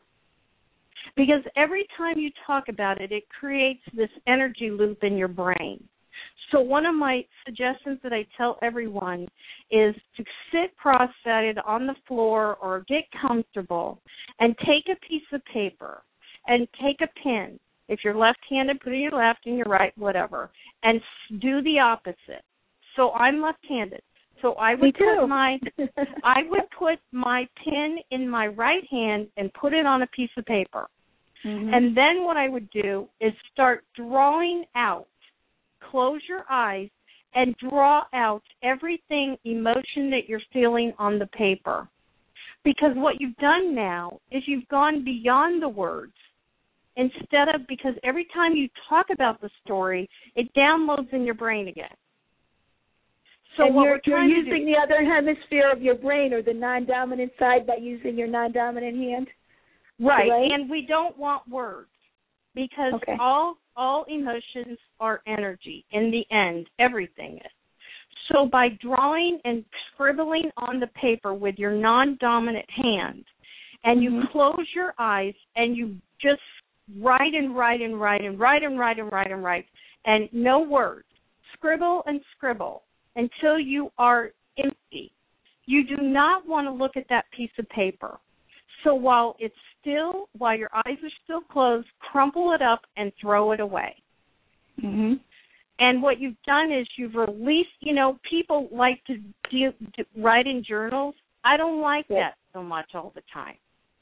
Because every time you talk about it, it creates this energy loop in your brain. So one of my suggestions that I tell everyone is to sit cross-legged on the floor or get comfortable and take a piece of paper and take a pen. If you're left-handed, put it in your left and your right, whatever, and do the opposite. So I'm left-handed. So I would put my I would put my pen in my right hand and put it on a piece of paper. Mm-hmm. And then what I would do is start drawing out. Close your eyes and draw out everything, emotion that you're feeling on the paper. Because what you've done now is you've gone beyond the words. Instead of, because every time you talk about the story, it downloads in your brain again. So and what you're, we're trying you're to using do, the other hemisphere of your brain or the non-dominant side by using your non-dominant hand? Right, right? and we don't want words because okay. all all emotions are energy in the end, everything is. So by drawing and scribbling on the paper with your non-dominant hand, and you mm-hmm. close your eyes and you just write and write and write and write and write and write and write, and no words, scribble and scribble until you are empty. You do not want to look at that piece of paper. So while it's still, while your eyes are still closed, crumple it up and throw it away. Mm-hmm. And what you've done is you've released, you know, people like to, do, to write in journals. I don't like yes. that so much all the time.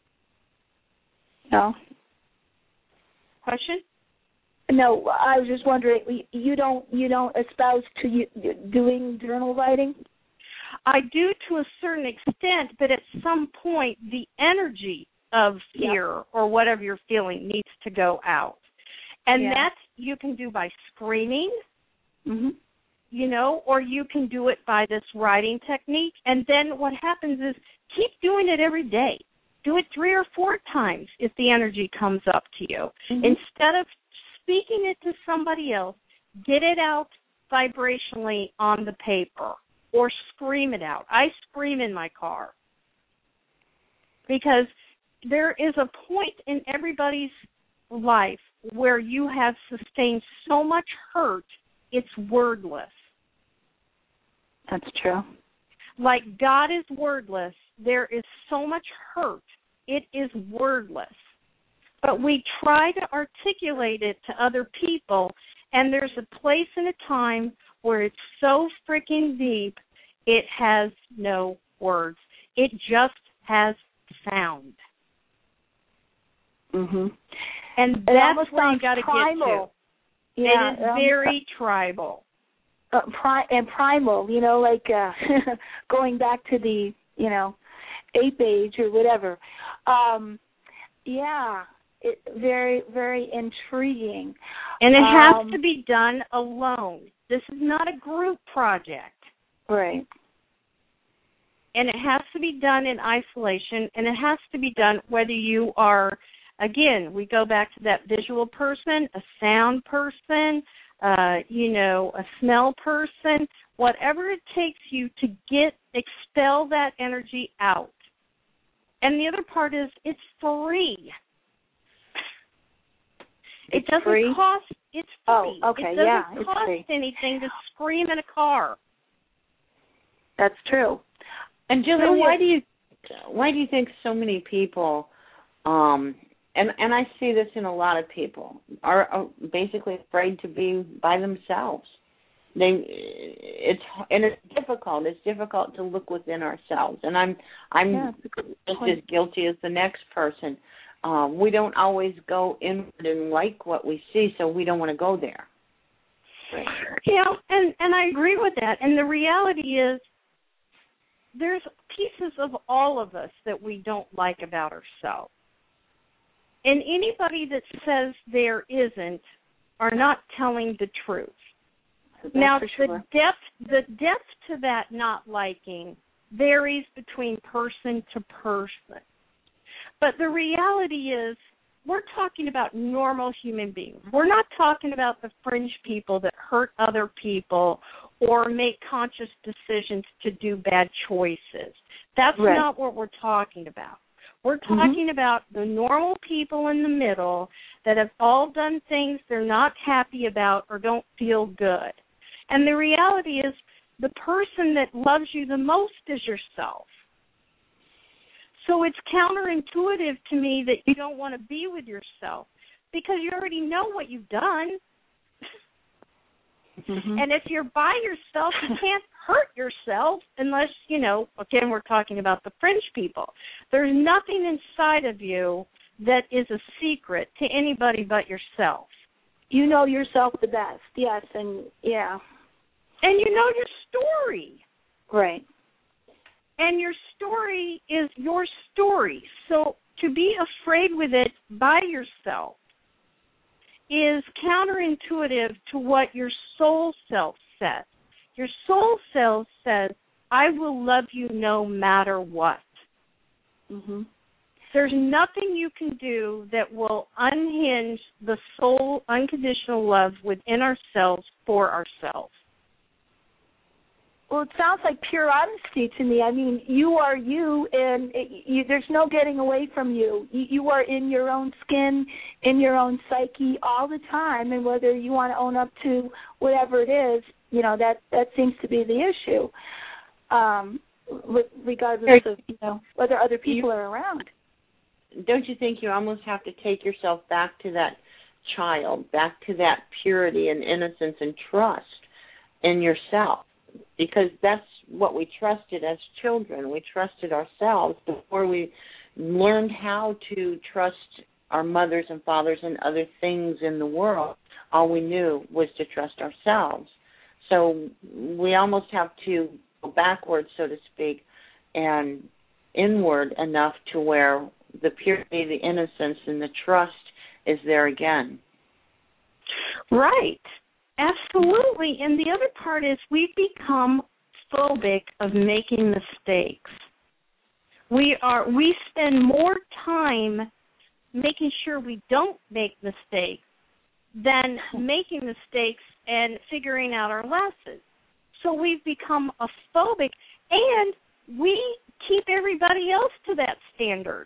No. Question? No, I was just wondering, you don't you don't espouse to you, doing journal writing? I do to a certain extent, but at some point the energy of fear yep. or whatever you're feeling needs to go out. And yeah. that you can do by screaming, mm-hmm. you know, or you can do it by this writing technique. And then what happens is keep doing it every day. Do it three or four times if the energy comes up to you. Mm-hmm. Instead of speaking it to somebody else, get it out vibrationally on the paper or scream it out. I scream in my car because there is a point in everybody's life where you have sustained so much hurt, it's wordless. That's true. Like God is wordless, there is so much hurt, it is wordless. But we try to articulate it to other people, and there's a place and a time where it's so freaking deep, it has no words. It just has sound. Mm-hmm. And it that's where you got to get to. Yeah, it is very um, tribal. Uh, pri- and primal, you know, like uh, going back to the, you know, ape age or whatever. Um, yeah, it, very, very intriguing. And it has um, to be done alone. This is not a group project. Right. And it has to be done in isolation, and it has to be done whether you are, again, we go back to that visual person, a sound person, uh, you know, a smell person, whatever it takes you to get, expel that energy out. And the other part is it's free. It's it doesn't free? cost, it's free. Oh, okay, it doesn't yeah, it's cost free. anything to scream in a car. That's true. And Julia, why do you why do you think so many people, um, and and I see this in a lot of people, are, are basically afraid to be by themselves? They it's and it's difficult. It's difficult to look within ourselves, and I'm I'm yeah, just as guilty as the next person. Um, we don't always go inward and like what we see, so we don't want to go there. Right. Yeah, and and I agree with that. And the reality is, there's pieces of all of us that we don't like about ourselves. And anybody that says there isn't are not telling the truth. That's now, sure. the depth the depth to that not liking varies between person to person. But the reality is, we're talking about normal human beings. We're not talking about the fringe people that hurt other people or make conscious decisions to do bad choices. That's right. not what we're talking about. We're talking mm-hmm. about the normal people in the middle that have all done things they're not happy about or don't feel good. And the reality is the person that loves you the most is yourself. So it's counterintuitive to me that you don't want to be with yourself because you already know what you've done. Mm-hmm. And if you're by yourself, you can't hurt yourself unless, you know, again, we're talking about the fringe people. There's nothing inside of you that is a secret to anybody but yourself. You know yourself the best, yes, and yeah. And you know your story. Right. And your story is your story. So to be afraid with it by yourself is counterintuitive to what your soul self says. Your soul self says, I will love you no matter what. Mm-hmm. There's nothing you can do that will unhinge the soul unconditional love within ourselves for ourselves. Well, it sounds like pure honesty to me. I mean, you are you, and it, you, there's no getting away from you. you. You are in your own skin, in your own psyche all the time, and whether you want to own up to whatever it is, you know, that, that seems to be the issue, um, regardless of, you know, whether other people are around. Don't you think you almost have to take yourself back to that child, back to that purity and innocence and trust in yourself? Because that's what we trusted as children. We trusted ourselves before we learned how to trust our mothers and fathers and other things in the world. All we knew was to trust ourselves. So we almost have to go backwards, so to speak, and inward enough to where the purity, the innocence, and the trust is there again. Right. Absolutely. And the other part is we've become phobic of making mistakes. We are we spend more time making sure we don't make mistakes than making mistakes and figuring out our lessons. So we've become a phobic, and we keep everybody else to that standard.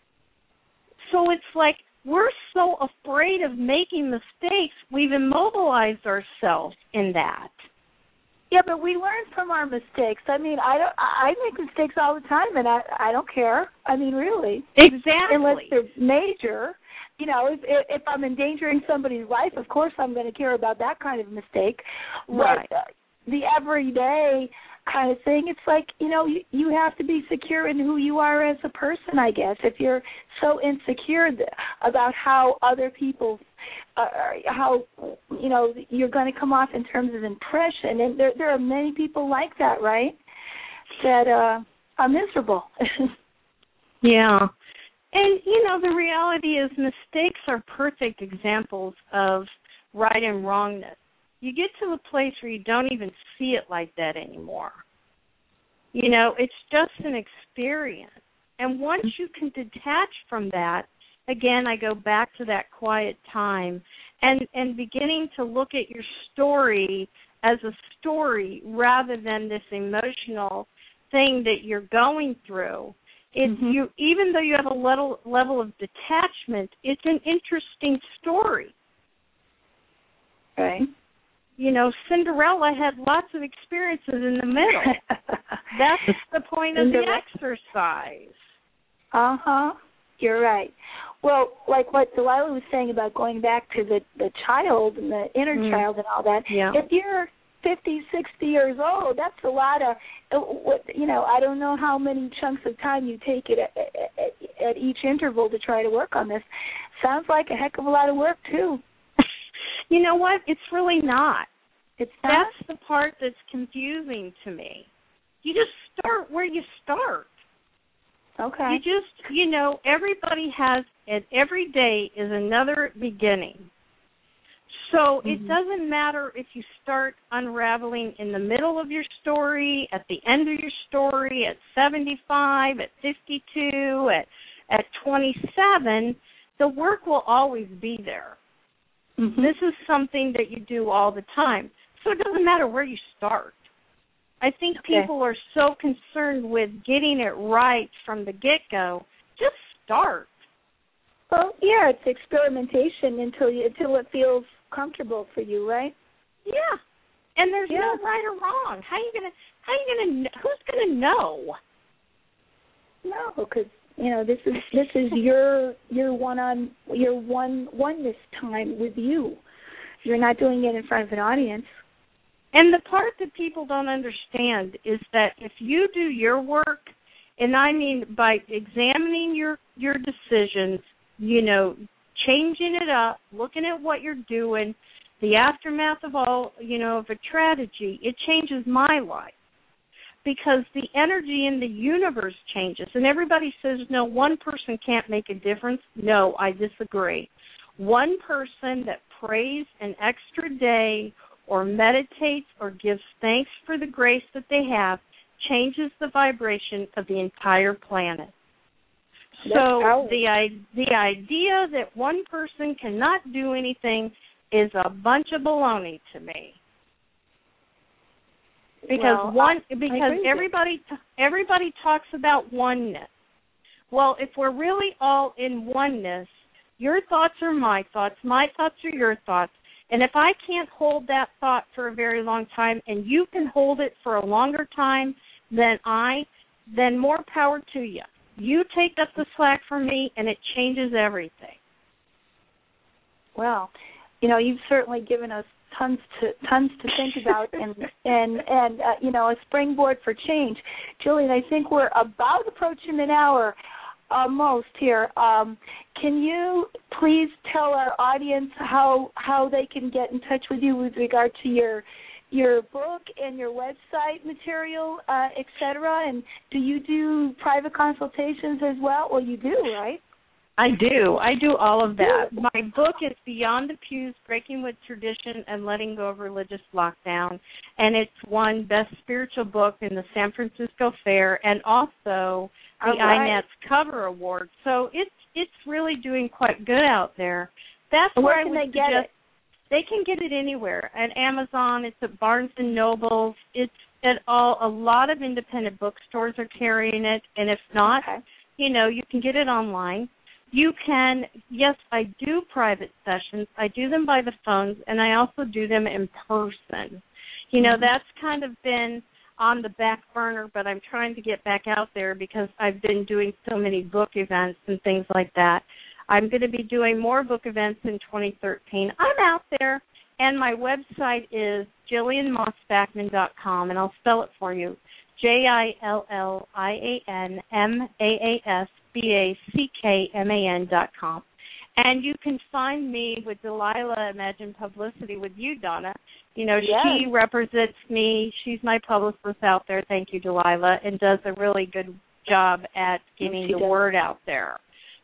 So it's like we're so afraid of making mistakes, we've immobilized ourselves in that. Yeah, but we learn from our mistakes. I mean, I don't. I make mistakes all the time, and I I don't care. I mean, really. Exactly. Unless they're major. You know, if if I'm endangering somebody's life, of course I'm going to care about that kind of mistake. Right. But uh, the everyday kind of thing, it's like, you know, you, you have to be secure in who you are as a person, I guess. If you're so insecure th- about how other people, uh, how, you know, you're going to come off in terms of impression. And there, there are many people like that, right, that uh, are miserable. Yeah. And, you know, the reality is mistakes are perfect examples of right and wrongness. You get to a place where you don't even see it like that anymore. You know, it's just an experience. And once you can detach from that, again, I go back to that quiet time and, and beginning to look at your story as a story rather than this emotional thing that you're going through. It, mm-hmm. you, even though you have a level, level of detachment, it's an interesting story. Right. You know, Cinderella had lots of experiences in the middle. That's the point of the exercise. Uh-huh. You're right. Well, like what Delilah was saying about going back to the, the child and the inner mm. child and all that, yeah. if you're fifty, sixty years old, that's a lot of, you know, I don't know how many chunks of time you take it at, at, at each interval to try to work on this. Sounds like a heck of a lot of work, too. You know what? It's really not. It's not? That's the part that's confusing to me. You just start where you start. Okay. You just, you know, everybody has, and every day is another beginning. So mm-hmm. it doesn't matter if you start unraveling in the middle of your story, at the end of your story, at seventy-five, at fifty-two, at, at twenty-seven, the work will always be there. Mm-hmm. This is something that you do all the time. So it doesn't matter where you start. I think okay. people are so concerned with getting it right from the get-go. Just start. Well, yeah, it's experimentation until you, until it feels comfortable for you, right? Yeah. And there's yeah. no right or wrong. How are you gonna? How are you gonna? Who's gonna know? No, because you know this is this is your your one on your one oneness time with you. You're not doing it in front of an audience. And the part that people don't understand is that if you do your work, and I mean by examining your your decisions, you know, changing it up, looking at what you're doing, the aftermath of all, you know, of a tragedy, it changes my life. Because the energy in the universe changes. And everybody says, no, one person can't make a difference. No, I disagree. One person that prays an extra day or meditates or gives thanks for the grace that they have changes the vibration of the entire planet. So the, the idea that one person cannot do anything is a bunch of baloney to me. Because well, one, I, because I everybody, everybody talks about oneness. Well, if we're really all in oneness, your thoughts are my thoughts, my thoughts are your thoughts, and if I can't hold that thought for a very long time, and you can hold it for a longer time than I, then more power to you. You take up the slack for me, and it changes everything. Well, you know, you've certainly given us tons to tons to think about, and and and uh, you know, a springboard for change. Jillian, I think we're about approaching an hour almost here. Um, can you please tell our audience how how they can get in touch with you with regard to your your book and your website material, uh, et cetera? And do you do private consultations as well? Well, you do, right? I do. I do all of that. My book is Beyond the Pews, Breaking with Tradition and Letting Go of Religious Lockdown, and it's won Best Spiritual Book in the San Francisco Fair and also the right. I NETS Cover Award. So it's it's really doing quite good out there. That's and where where can I would they get suggest, it? They can get it anywhere. At Amazon, it's at Barnes and Noble. It's at all. A lot of independent bookstores are carrying it, and if not, okay. you know, you can get it online. You can, yes, I do private sessions. I do them by the phones, and I also do them in person. You know, mm-hmm. that's kind of been on the back burner, but I'm trying to get back out there because I've been doing so many book events and things like that. I'm going to be doing more book events in twenty thirteen. I'm out there, and my website is Jillian Moss Backman dot com, and I'll spell it for you, J I L L I A N M A A S B A C K M A N dot com. And you can find me with Delilah Imagine Publicity with you, Donna. You know, yes. She represents me. She's my publicist out there. Thank you, Delilah, and does a really good job at getting the does. word out there.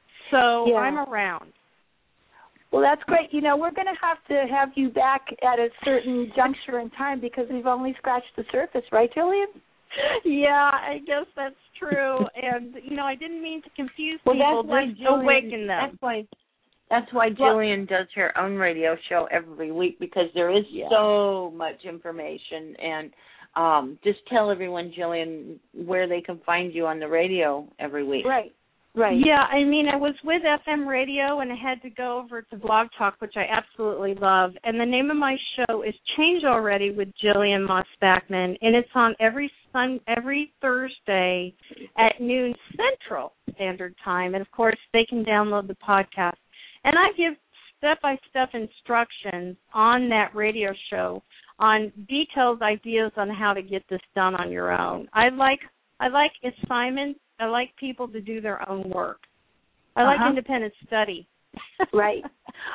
So yeah. I'm around. Well, that's great. You know, we're going to have to have you back at a certain juncture in time because we've only scratched the surface, right, Jillian? Yeah, I guess that's true. And, you know, I didn't mean to confuse well, people. That's why Just Jillian, awaken them. That's why, that's why Jillian well, does her own radio show every week because there is yeah. so much information. And um, just tell everyone, Jillian, where they can find you on the radio every week. Right. Right. Yeah, I mean, I was with F M radio and I had to go over to Blog Talk, which I absolutely love. And the name of my show is Change Already with Jillian Moss Backman, and it's on every sun every Thursday at noon Central Standard Time. And of course, they can download the podcast. And I give step-by-step instructions on that radio show on detailed ideas on how to get this done on your own. I like I like assignments. I like people to do their own work. I like uh-huh. independent study. Right.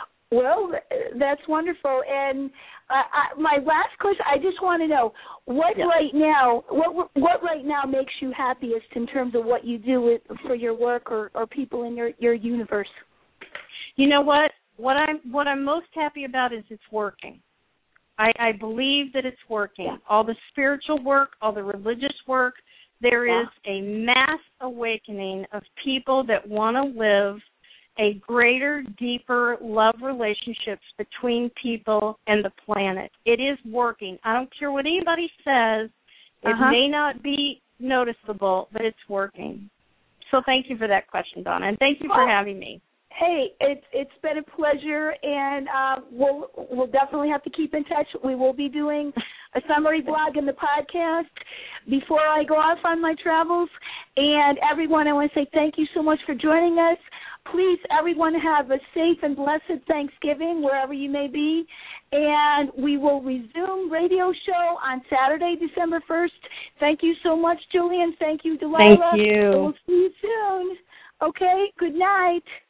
Well, that's wonderful. And uh, I, my last question, I just want to know what yeah. right now, what what right now makes you happiest in terms of what you do with, for your work or, or people in your, your universe? You know what? What I'm what I'm most happy about is it's working. I, I believe that it's working. Yeah. All the spiritual work, all the religious work. There yeah. is a mass awakening of people that want to live a greater, deeper love relationships between people and the planet. It is working. I don't care what anybody says. It uh-huh. may not be noticeable, but it's working. So thank you for that question, Donna, and thank you for oh. having me. Hey, it's it's been a pleasure, and uh, we'll we'll definitely have to keep in touch. We will be doing a summary blog, and the podcast before I go off on my travels. And everyone, I want to say thank you so much for joining us. Please, everyone, have a safe and blessed Thanksgiving wherever you may be. And we will resume radio show on Saturday, December first. Thank you so much, Julian. Thank you, Delilah. Thank you. We'll see you soon. Okay, good night.